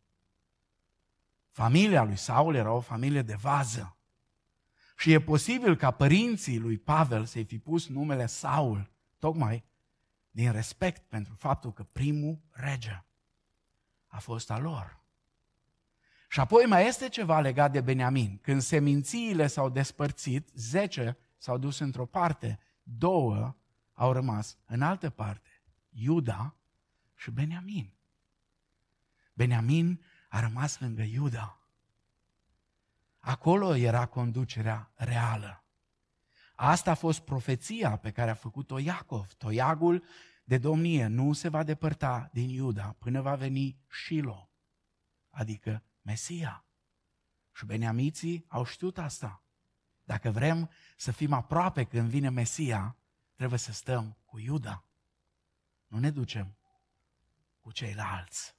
Familia lui Saul era o familie de vază. Și e posibil ca părinții lui Pavel să-i fi pus numele Saul, tocmai din respect pentru faptul că primul rege a fost al lor. Și apoi mai este ceva legat de Beniamin. Când semințiile s-au despărțit, 10 s-au dus într-o parte, 2 au rămas în altă parte, Iuda și Beniamin. Beniamin a rămas lângă Iuda. Acolo era conducerea reală. Asta a fost profeția pe care a făcut-o Iacov. Toiagul de domnie nu se va depărta din Iuda până va veni Shilo, adică Mesia. Și beniamiții au știut asta. Dacă vrem să fim aproape când vine Mesia, trebuie să stăm cu Iuda. Nu ne ducem cu ceilalți.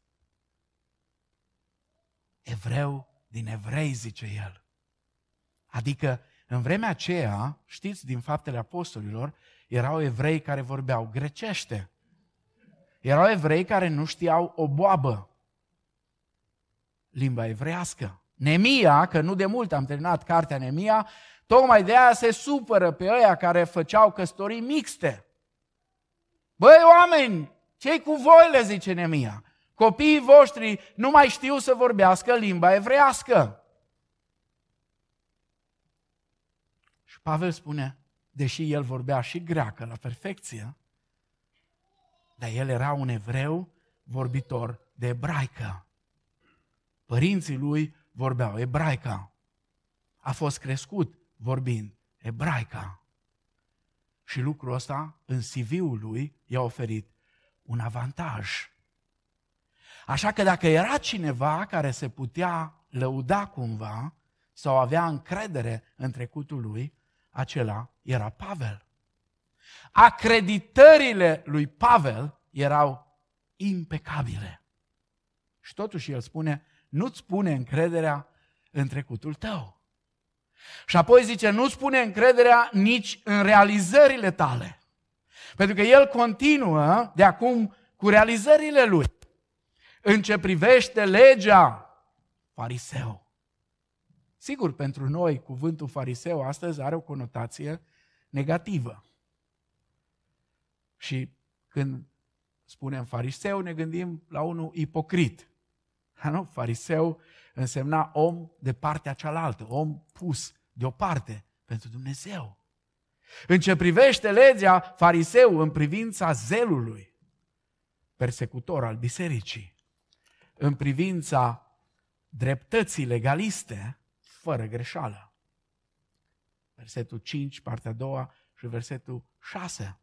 Evreu din evrei, zice el. Adică, în vremea aceea, știți, din Faptele Apostolilor, erau evrei care vorbeau grecește. Erau evrei care nu știau o boabă, limba evreiască. Nemia, că nu de mult am terminat cartea Nemia, tocmai de aia se supără pe ăia care făceau căsătorii mixte. Băi, oameni, ce-i cu voi, le zice Nemia? Copiii voștri nu mai știu să vorbească limba evreiască. Și Pavel spune, deși el vorbea și greacă la perfecție, dar el era un evreu vorbitor de ebraică. Părinții lui vorbeau ebraica. A fost crescut vorbind ebraica. Și lucrul ăsta, în CV-ul lui, i-a oferit un avantaj. Așa că dacă era cineva care se putea lăuda cumva sau avea încredere în trecutul lui, acela era Pavel. Acreditările lui Pavel erau impecabile. Și totuși el spune, nu-ți pune încrederea în trecutul tău. Și apoi zice, nu-ți pune încrederea nici în realizările tale. Pentru că el continuă de acum cu realizările lui. În ce privește legea, fariseu. Sigur, pentru noi, cuvântul fariseu astăzi are o conotație negativă. Și când spunem fariseu, ne gândim la unul ipocrit. Nu? Fariseu însemna om de partea cealaltă, om pus deoparte pentru Dumnezeu. În ce privește legea, fariseu în privința zelului, persecutor al bisericii, în privința dreptății legaliste, fără greșeală. Versetul 5, partea a doua și versetul 6.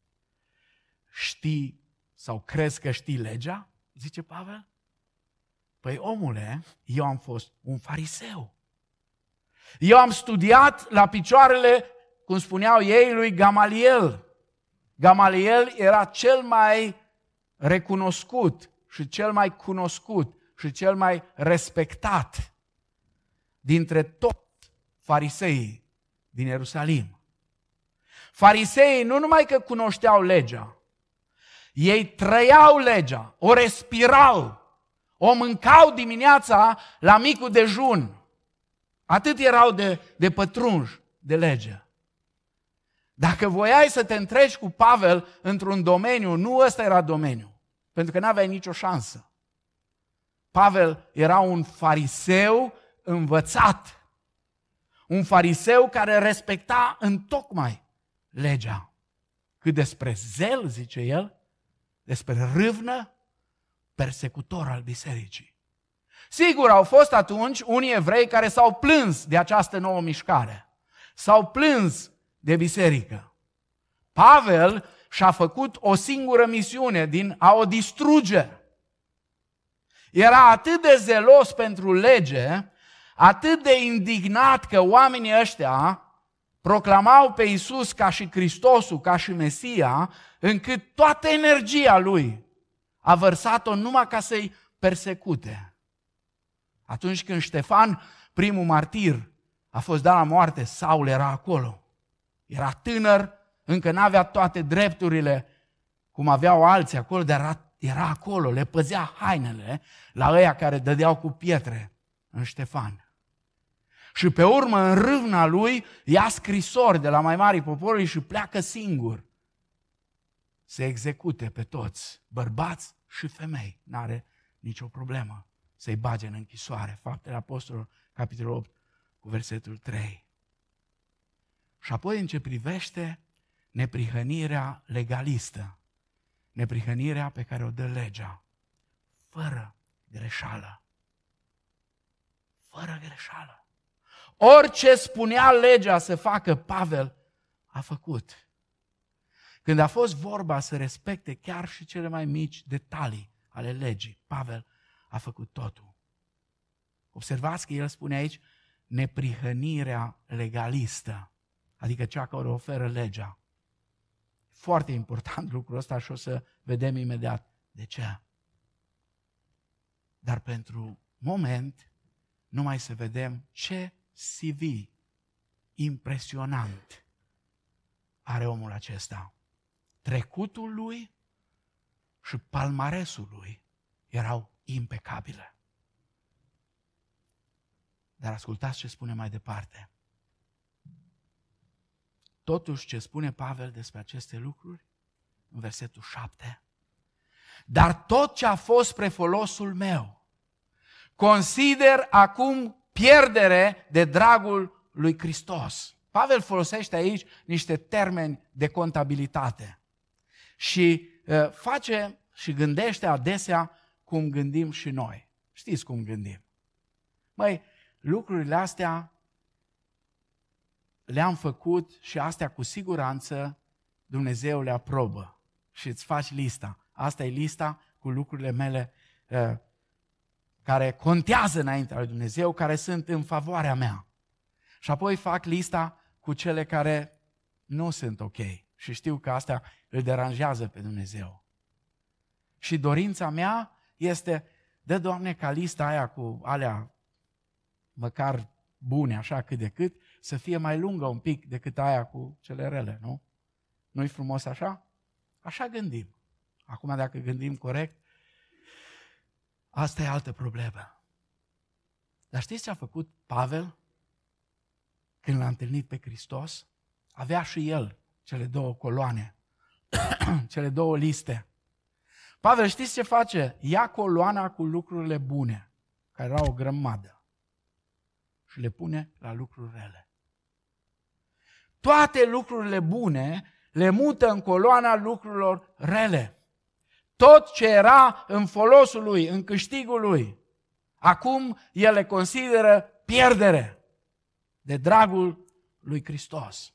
Știi sau crezi că știi legea? Zice Pavel. Păi omule, eu am fost un fariseu. Eu am studiat la picioarele, cum spuneau ei, lui Gamaliel. Gamaliel era cel mai recunoscut și cel mai cunoscut și cel mai respectat dintre toți fariseii din Ierusalim. Fariseii nu numai că cunoșteau legea, Ei trăiau legea, o respirau, o mâncau dimineața la micul dejun. Atât erau de pătrunși de lege. Dacă voiai să te întreci cu Pavel într-un domeniu, nu ăsta era domeniul, pentru că n-aveai nicio șansă. Pavel era un fariseu învățat, un fariseu care respecta întocmai legea. Cât despre zel, zice el, despre râvnă, persecutor al bisericii. Sigur, au fost atunci unii evrei care s-au plâns de această nouă mișcare. S-au plâns de biserică. Pavel și-a făcut o singură misiune din a o distruge. Era atât de zelos pentru lege, atât de indignat că oamenii ăștia proclamau pe Iisus ca și Hristosul, ca și Mesia, încât toată energia lui a vărsat-o numai ca să-i persecute. Atunci când Ștefan, primul martir, a fost dat la moarte, Saul era acolo. Era tânăr, încă n-avea toate drepturile cum aveau alții acolo, dar era acolo, le păzea hainele la ăia care dădeau cu pietre în Ștefan. Și pe urmă, în râvna lui, ia scrisori de la mai mari poporului și pleacă singur să execute pe toți, bărbați și femei. N-are nicio problemă să-i bage în închisoare. Faptele Apostolilor, capitolul 8, cu versetul 3. Și apoi, în ce privește neprihănirea legalistă, neprihănirea pe care o dă legea, fără greșeală. Fără greșeală. Orice spunea legea să facă, Pavel a făcut. Când a fost vorba să respecte chiar și cele mai mici detalii ale legii, Pavel a făcut totul. Observați că el spune aici neprihănirea legalistă, adică cea care oferă legea. Foarte important lucrul ăsta și o să vedem imediat de ce. Dar pentru moment numai să vedem ce CV impresionant are omul acesta. Trecutul lui și palmaresul lui erau impecabile. Dar ascultați ce spune mai departe. Totuși, ce spune Pavel despre aceste lucruri, în versetul 7, dar tot ce a fost spre folosul meu, consider acum pierdere de dragul lui Hristos. Pavel folosește aici niște termeni de contabilitate și face și gândește adesea cum gândim și noi. Știți cum gândim? Măi, lucrurile astea le-am făcut și astea cu siguranță Dumnezeu le aprobă și îți faci lista. Asta e lista cu lucrurile mele care contează înaintea lui Dumnezeu, care sunt în favoarea mea. Și apoi fac lista cu cele care nu sunt ok și știu că astea îl deranjează pe Dumnezeu. Și dorința mea este, dă Doamne ca lista aia cu alea măcar bune, așa cât de cât, să fie mai lungă un pic decât aia cu cele rele, nu? Nu-i frumos așa? Așa gândim. Acum dacă gândim corect, asta e altă problemă. Dar știți ce a făcut Pavel când l-a întâlnit pe Hristos? Avea și el cele două coloane, cele două liste. Pavel, știți ce face? Ia coloana cu lucrurile bune, care erau o grămadă, și le pune la lucruri rele. Toate lucrurile bune le mută în coloana lucrurilor rele. Tot ce era în folosul lui, în câștigul lui, acum el le consideră pierdere de dragul lui Hristos.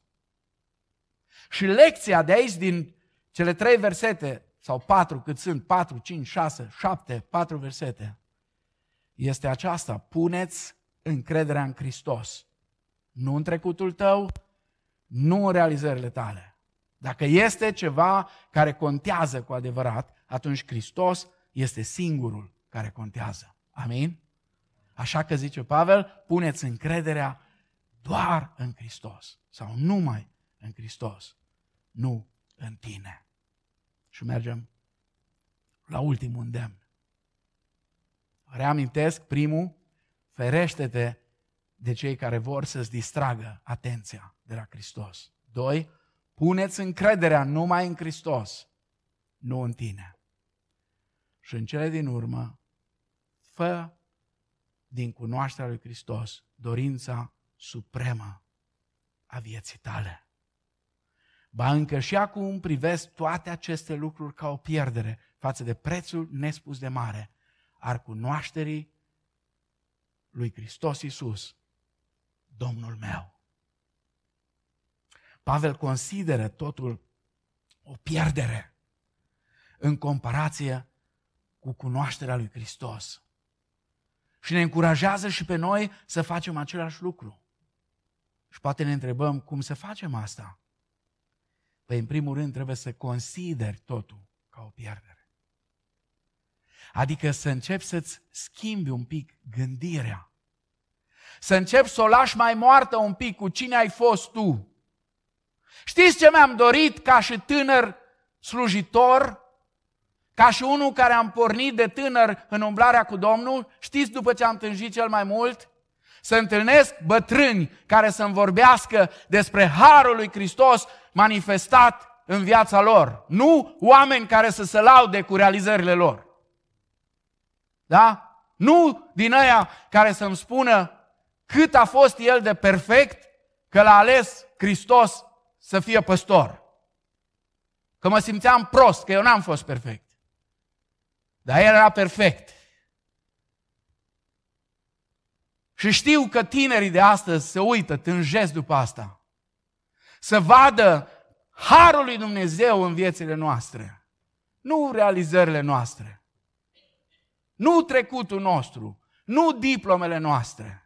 Și lecția de aici, din cele 3 versete, sau 4 cât sunt, 4, 5, 6, 7, 4 versete, este aceasta: puneți încrederea în Hristos. Nu în trecutul tău, nu în realizările tale. Dacă este ceva care contează cu adevărat, atunci Hristos este singurul care contează. Amin? Așa că zice Pavel, puneți încrederea doar în Hristos sau numai în Hristos, nu în tine. Și mergem la ultimul îndemn. Reamintesc, primul, ferește-te de cei care vor să-ți distragă atenția de la Hristos. 2. Puneți încrederea numai în Hristos, nu în tine. Și în cele din urmă, fă din cunoașterea lui Hristos dorința supremă a vieții tale. Ba încă și acum privesc toate aceste lucruri ca o pierdere față de prețul nespus de mare al cunoașterii lui Hristos Iisus, Domnul meu. Pavel consideră totul o pierdere în comparație cu cunoașterea lui Hristos. Și ne încurajează și pe noi să facem același lucru. Și poate ne întrebăm cum să facem asta. Păi în primul rând trebuie să consideri totul ca o pierdere. Adică să începi să-ți schimbi un pic gândirea. Să începi să o lași mai moartă un pic cu cine ai fost tu. Știți ce mi-am dorit ca și tânăr slujitor? Ca și unul care am pornit de tânăr în umblarea cu Domnul? Știți după ce am tânjit cel mai mult? Să întâlnesc bătrâni care să-mi vorbească despre harul lui Hristos manifestat în viața lor. Nu oameni care să se laude cu realizările lor. Da? Nu din aia care să-mi spună cât a fost el de perfect că l-a ales Hristos să fie păstor. Că mă simțeam prost, că eu n-am fost perfect. Dar el era perfect. Și știu că tinerii de astăzi se uită, tânjesc după asta. Să vadă harul lui Dumnezeu în viețile noastre. Nu realizările noastre. Nu trecutul nostru. Nu diplomele noastre.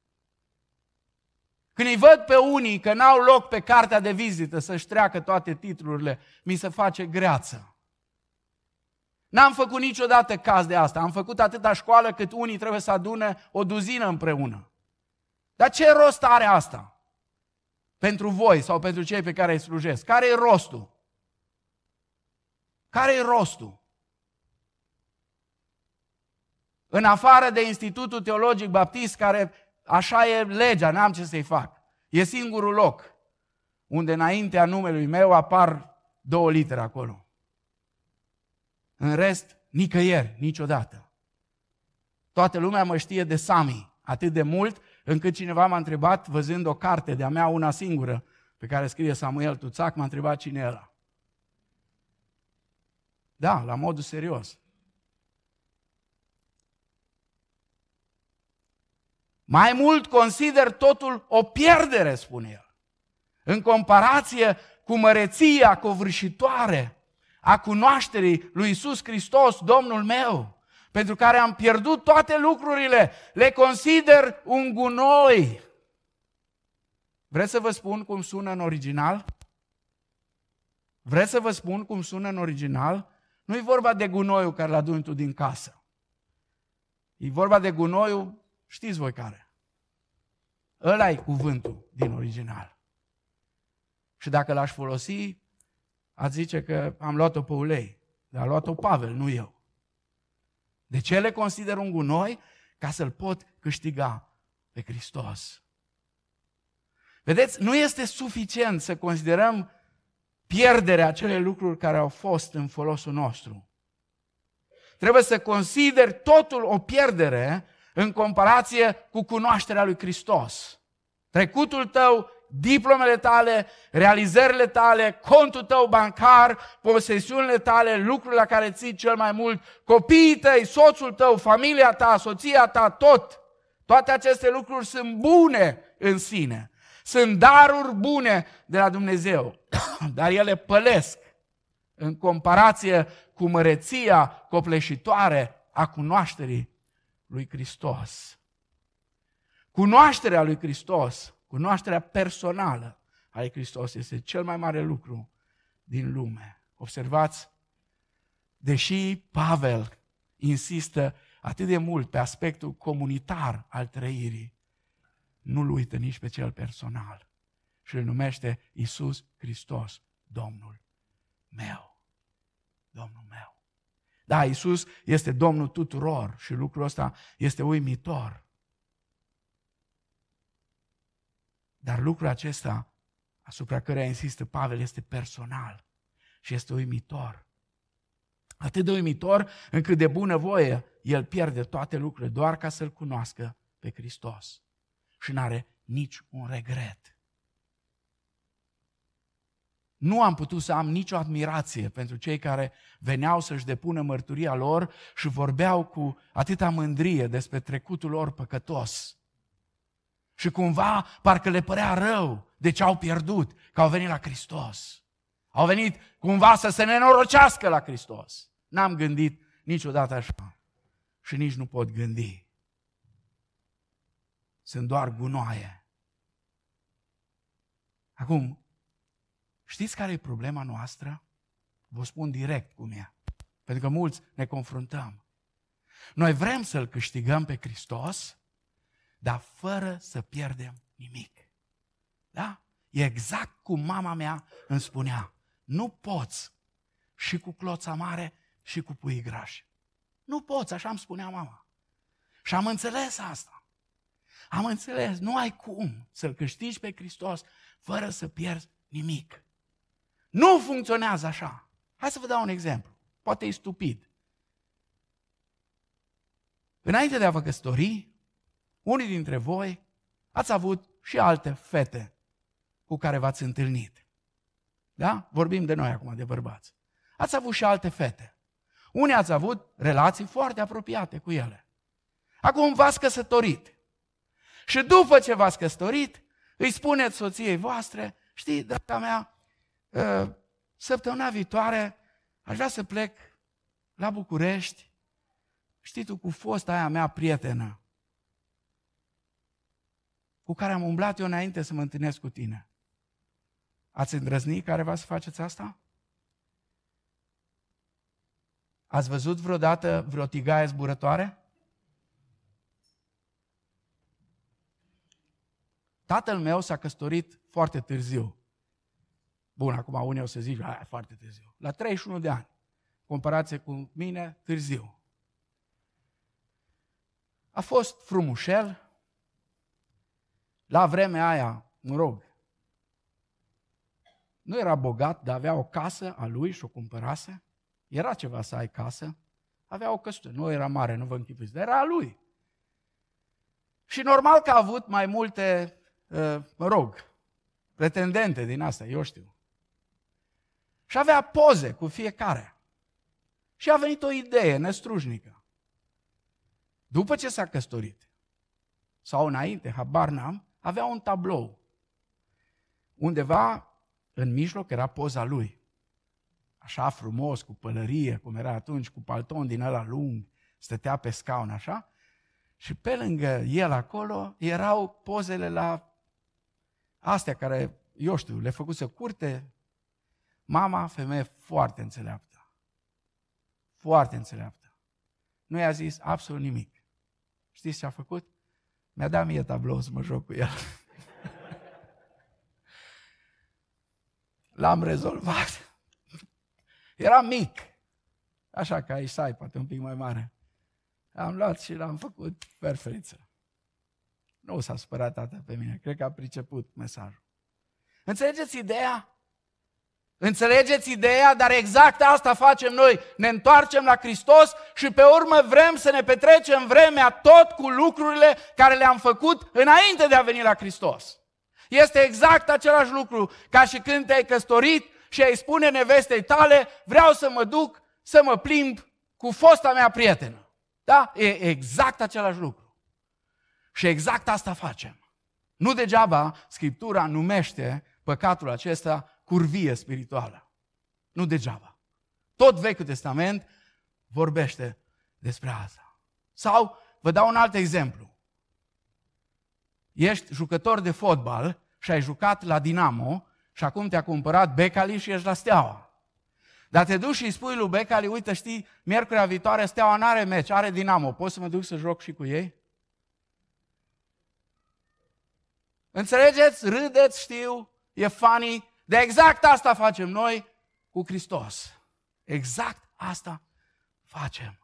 Când îi văd pe unii că n-au loc pe cartea de vizită să-și treacă toate titlurile, mi se face greață. N-am făcut niciodată caz de asta. Am făcut atâta școală cât unii trebuie să adune o duzină împreună. Dar ce rost are asta? Pentru voi sau pentru cei pe care îi slujesc. Care e rostul? Care e rostul? În afară de Institutul Teologic Baptist, care așa e legea, n-am ce să-i fac. E singurul loc unde înaintea numelui meu apar 2 litere acolo. În rest, nicăieri, niciodată. Toată lumea mă știe de Sami, atât de mult încât cineva m-a întrebat, văzând o carte de-a mea, una singură, pe care scrie Samuel Tuțac, m-a întrebat cine e ăla. Da, la modul serios. Mai mult consider totul o pierdere, spune el, în comparație cu măreția covârșitoare a cunoașterii lui Iisus Hristos, Domnul meu, pentru care am pierdut toate lucrurile, le consider un gunoi. Vreți să vă spun cum sună în original? Vreți să vă spun cum sună în original? Nu e vorba de gunoiul care l-aduni tu din casă. E vorba de gunoiul, știți voi care. Ăla e cuvântul din original. Și dacă l-aș folosi, ați zice că am luat-o pe ulei, dar a luat-o Pavel, nu eu. De ce le consider un gunoi? Ca să-L pot câștiga pe Hristos. Vedeți, nu este suficient să considerăm pierderea acele lucruri care au fost în folosul nostru. Trebuie să consideri totul o pierdere în comparație cu cunoașterea lui Hristos. Trecutul tău, diplomele tale, realizările tale, contul tău bancar, posesiunile tale, lucrurile la care ții cel mai mult, copiii tăi, soțul tău, familia ta, soția ta, tot. Toate aceste lucruri sunt bune în sine. Sunt daruri bune de la Dumnezeu, dar ele pălesc în comparație cu măreția copleșitoare a cunoașterii lui Hristos. Cunoașterea lui Hristos, cunoașterea personală a lui Hristos este cel mai mare lucru din lume. Observați, deși Pavel insistă atât de mult pe aspectul comunitar al trăirii, nu-l uită nici pe cel personal și îl numește Iisus Hristos, Domnul meu. Domnul meu. Da, Iisus este Domnul tuturor și lucrul ăsta este uimitor. Dar lucrul acesta, asupra căreia insistă Pavel, este personal și este uimitor. Atât de uimitor încât de bunăvoie el pierde toate lucrurile doar ca să-L cunoască pe Hristos. Și n-are nici un regret. Nu am putut să am nicio admirație pentru cei care veneau să-și depună mărturia lor și vorbeau cu atâta mândrie despre trecutul lor păcătos. Și cumva parcă le părea rău de ce au pierdut, că au venit la Hristos. Au venit cumva să se nenorocească la Hristos. N-am gândit niciodată așa și nici nu pot gândi. Sunt doar gunoaie. Acum, știți care e problema noastră? Vă spun direct cum e. Pentru că mulți ne confruntăm. Noi vrem să-L câștigăm pe Hristos, dar fără să pierdem nimic. Da? E exact cum mama mea îmi spunea. Nu poți și cu cloța mare și cu pui grași. Nu poți, așa îmi spunea mama. Și am înțeles asta. Am înțeles, nu ai cum să-L câștigi pe Hristos fără să pierzi nimic. Nu funcționează așa. Hai să vă dau un exemplu. Poate e stupid. Înainte de a vă căsători, unii dintre voi ați avut și alte fete cu care v-ați întâlnit. Da? Vorbim de noi acum, de bărbați. Ați avut și alte fete. Unii ați avut relații foarte apropiate cu ele. Acum v-ați căsătorit. Și după ce v-ați căsătorit, îi spuneți soției voastre, știi, draga mea, săptămâna viitoare aș vrea să plec la București, știi tu, cu fosta aia mea prietenă, cu care am umblat eu înainte să mă întâlnesc cu tine. Ați îndrăznit careva să faceți asta? Ați văzut vreodată vreo tigaie zburătoare? Tatăl meu s-a căsătorit foarte târziu. Bun, acum unii o să zic, foarte târziu. La 31 de ani. Comparație cu mine, târziu. A fost frumușel. La vremea aia, mă rog, nu era bogat, dar avea o casă a lui și o cumpărase. Era ceva să ai casă. Avea o căsuță. Nu era mare, nu vă închipuiți, dar era a lui. Și normal că a avut mai multe, mă rog, pretendente din asta, eu știu. Și avea poze cu fiecare. Și a venit o idee năstrușnică. După ce s-a căsătorit, sau înainte, habar n-am, avea un tablou. Undeva în mijloc era poza lui. Așa frumos, cu pălărie, cum era atunci, cu palton din ăla lung, stătea pe scaun așa. Și pe lângă el acolo erau pozele la astea care, eu știu, le făcuse curte. Mama, femeie foarte înțeleaptă. Foarte înțeleaptă. Nu i-a zis absolut nimic. Știți ce a făcut? Mi-a dat mie tablou să mă joc cu el. L-am rezolvat. Era mic. Așa ca aici ai, poate un pic mai mare. Am luat și l-am făcut perferiță. Nu s-a supărat tata pe mine. Cred că a priceput mesajul. Înțelegeți ideea? Înțelegeți ideea? Dar exact asta facem noi. Ne întoarcem la Hristos și pe urmă vrem să ne petrecem vremea tot cu lucrurile care le-am făcut înainte de a veni la Hristos. Este exact același lucru ca și când te-ai căsătorit și ai spune nevestei tale, vreau să mă duc să mă plimb cu fosta mea prietenă. Da? E exact același lucru. Și exact asta facem. Nu degeaba Scriptura numește păcatul acesta curvie spirituală. Nu degeaba. Tot Vechiul Testament vorbește despre asta. Sau, vă dau un alt exemplu. Ești jucător de fotbal și ai jucat la Dinamo și acum te-a cumpărat Becali și ești la Steaua. Dar te duci și îi spui lui Becali, uite, știi, miercurea viitoare Steaua n-are meci, are Dinamo, poți să mă duc să joc și cu ei? Înțelegeți? Râdeți, știu, e funny, dar exact asta facem noi cu Hristos. Exact asta facem.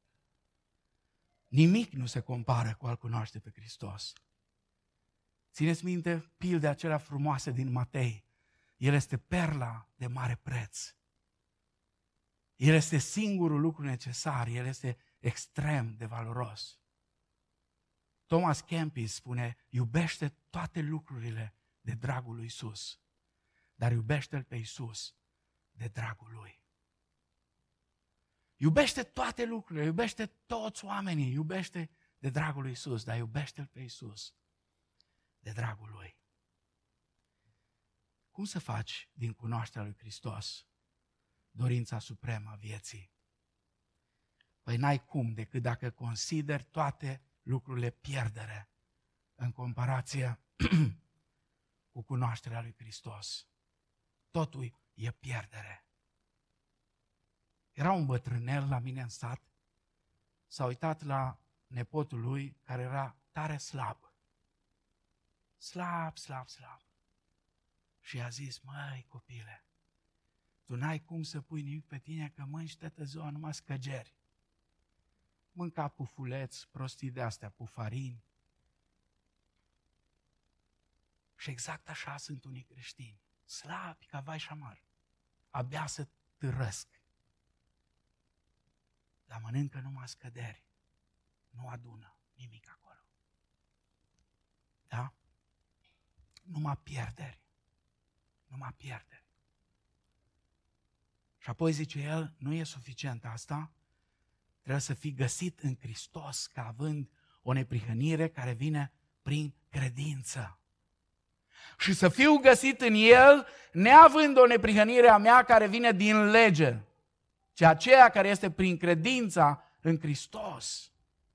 Nimic nu se compară cu a-L cunoaște pe Hristos. Țineți minte pilde acelea frumoase din Matei. El este perla de mare preț. El este singurul lucru necesar. El este extrem de valoros. Thomas Kempis spune, iubește toate lucrurile de dragul lui Iisus, dar iubește-L pe Iisus de dragul Lui. Iubește toate lucrurile, iubește toți oamenii, iubește de dragul lui Iisus, dar iubește-L pe Iisus de dragul Lui. Cum să faci din cunoașterea lui Hristos dorința supremă a vieții? Păi n-ai cum decât dacă consideri toate lucrurile pierdere în comparație cu cunoașterea lui Hristos. Totul e pierdere. Era un bătrânel la mine în sat, s-a uitat la nepotul lui care era tare slab. Slab. Și i-a zis, măi copile, tu n-ai cum să pui nimic pe tine că mănânci toată ziua numai scăgeri. Mânca pufuleți, prostii de astea, pufarini. Și exact așa sunt unii creștini, slabi ca vai și amar, abia să târăsc. Dar mănâncă numai scăderi, nu adună nimic acolo. Da? Numai pierderi. Și apoi zice el, nu e suficient asta, trebuie să fii găsit în Hristos ca având o neprihănire care vine prin credință. Și să fiu găsit în El, neavând o neprihănire a mea care vine din lege, ci aceea care este prin credința în Hristos.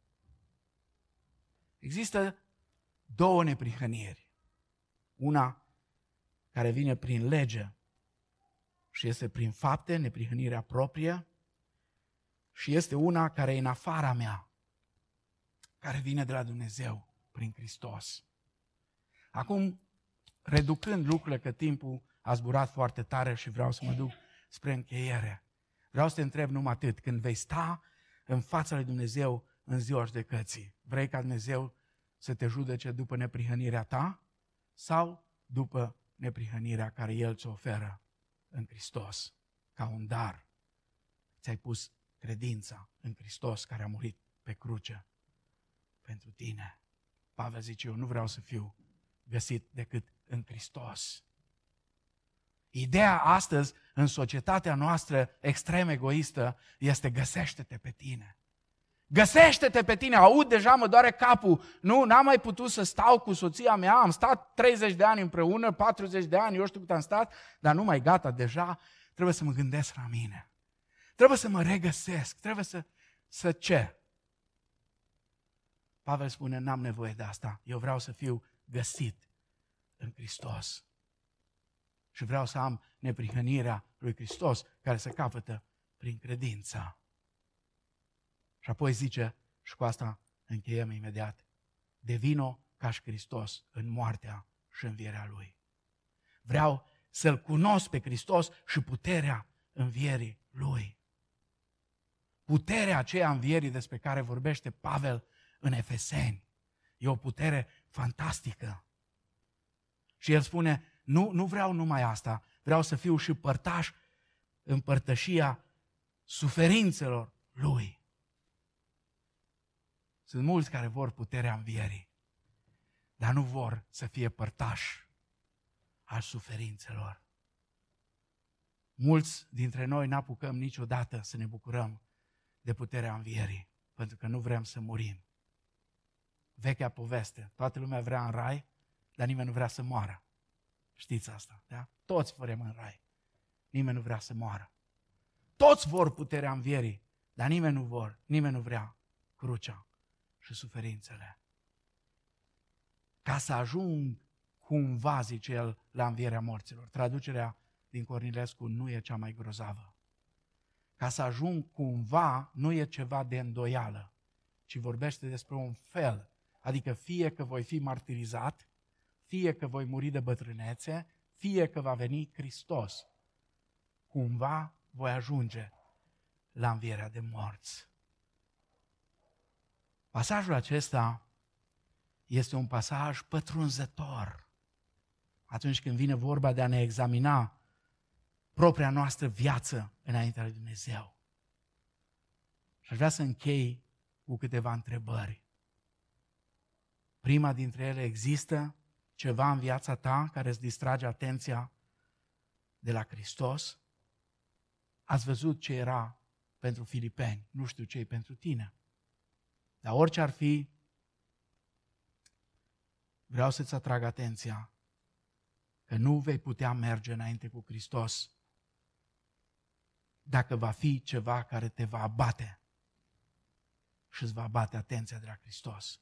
Există două neprihăniri. Una care vine prin lege și este prin fapte, neprihănirea proprie, și este una care e în afara mea, care vine de la Dumnezeu prin Hristos. Acum, reducând lucrurile, că timpul a zburat foarte tare și vreau să mă duc spre încheiere, vreau să te întreb numai atât. Când vei sta în fața lui Dumnezeu în ziua judecății, vrei ca Dumnezeu să te judece după neprihănirea ta sau după neprihănirea care El ți-o oferă în Hristos, ca un dar? Ți-ai pus credința în Hristos care a murit pe cruce pentru tine. Pavel zice, eu nu vreau să fiu găsit decât în Hristos. Ideea astăzi, în societatea noastră extrem egoistă, este găsește-te pe tine. Găsește-te pe tine, aud, deja mă doare capul, n-am mai putut să stau cu soția mea, am stat 30 de ani împreună, 40 de ani, eu știu cât am stat, dar nu mai gata, deja trebuie să mă gândesc la mine. Trebuie să mă regăsesc, trebuie să ce? Pavel spune, n-am nevoie de asta, eu vreau să fiu găsit în Hristos. Și vreau să am neprihănirea lui Hristos care se capătă prin credință. Și apoi zice, și cu asta încheiem imediat, devino ca și Hristos în moartea și învierea Lui. Vreau să-L cunosc pe Hristos și puterea învierii Lui. Puterea aceea învierii despre care vorbește Pavel în Efeseni e o putere fantastică. Și el spune, nu vreau numai asta, vreau să fiu și părtaș în părtășia suferințelor Lui. Sunt mulți care vor puterea învierii, dar nu vor să fie părtași al suferințelor. Mulți dintre noi n-apucăm niciodată să ne bucurăm de puterea învierii, pentru că nu vrem să murim. Vechea poveste, toată lumea vrea în rai, dar nimeni nu vrea să moară. Știți asta, da? Toți vrem în rai, nimeni nu vrea să moară. Toți vor puterea învierii, dar nimeni nu vrea crucea și suferințele. Ca să ajung cumva, zice el, la învierea morților. Traducerea din Cornilescu nu e cea mai grozavă. Ca să ajung cumva, nu e ceva de îndoială, ci vorbește despre un fel. Adică fie că voi fi martirizat, fie că voi muri de bătrânețe, fie că va veni Hristos. Cumva voi ajunge la învierea de morți. Pasajul acesta este un pasaj pătrunzător atunci când vine vorba de a ne examina propria noastră viață înaintea lui Dumnezeu. Și aș vrea să închei cu câteva întrebări. Prima dintre ele: există ceva în viața ta care îți distrage atenția de la Hristos? Ați văzut ce era pentru filipeni, nu știu ce e pentru tine. Dar orice ar fi, vreau să-ți atrag atenția că nu vei putea merge înainte cu Hristos dacă va fi ceva care te va abate și îți va abate atenția de la Hristos.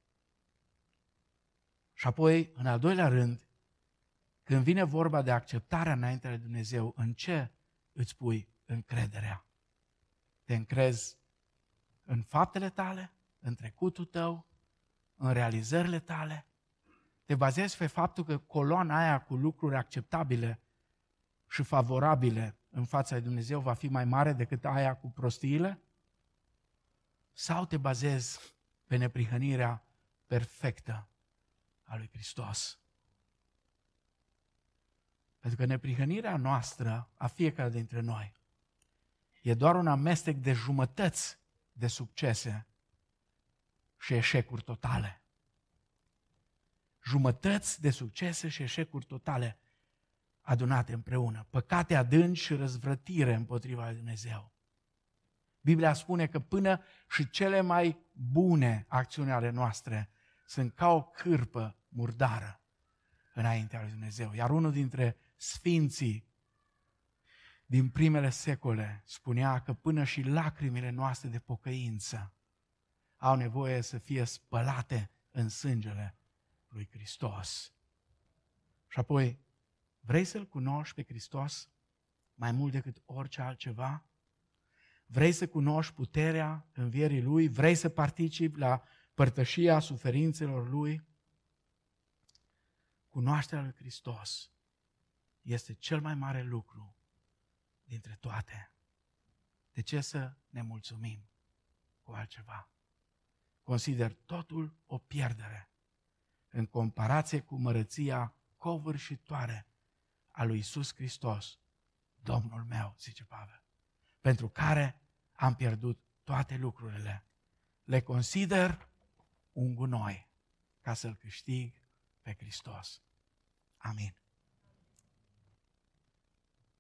Și apoi, în al doilea rând, când vine vorba de acceptarea înaintea lui Dumnezeu, în ce îți pui încrederea? Te încrezi în faptele tale, în trecutul tău, în realizările tale? Te bazezi pe faptul că coloana aia cu lucruri acceptabile și favorabile în fața lui Dumnezeu va fi mai mare decât aia cu prostiile? Sau te bazezi pe neprihănirea perfectă a lui Hristos? Pentru că neprihănirea noastră, a fiecare dintre noi, e doar un amestec de jumătăți de succese și eșecuri totale. Jumătăți de succese și eșecuri totale adunate împreună. Păcate adânci și răzvrătire împotriva lui Dumnezeu. Biblia spune că până și cele mai bune acțiuni ale noastre sunt ca o cârpă murdară înaintea lui Dumnezeu. Iar unul dintre sfinții din primele secole spunea că până și lacrimile noastre de pocăință au nevoie să fie spălate în sângele lui Hristos. Și apoi, vrei să-L cunoști pe Hristos mai mult decât orice altceva? Vrei să cunoști puterea învierii Lui? Vrei să participi la părtășia suferințelor Lui? Cunoașterea lui Hristos este cel mai mare lucru dintre toate. De ce să ne mulțumim cu altceva? Consider totul o pierdere în comparație cu măreția covârșitoare a lui Iisus Hristos, Domnul meu, zice Pavel, pentru care am pierdut toate lucrurile. Le consider un gunoi ca să-L câștig pe Hristos. Amin.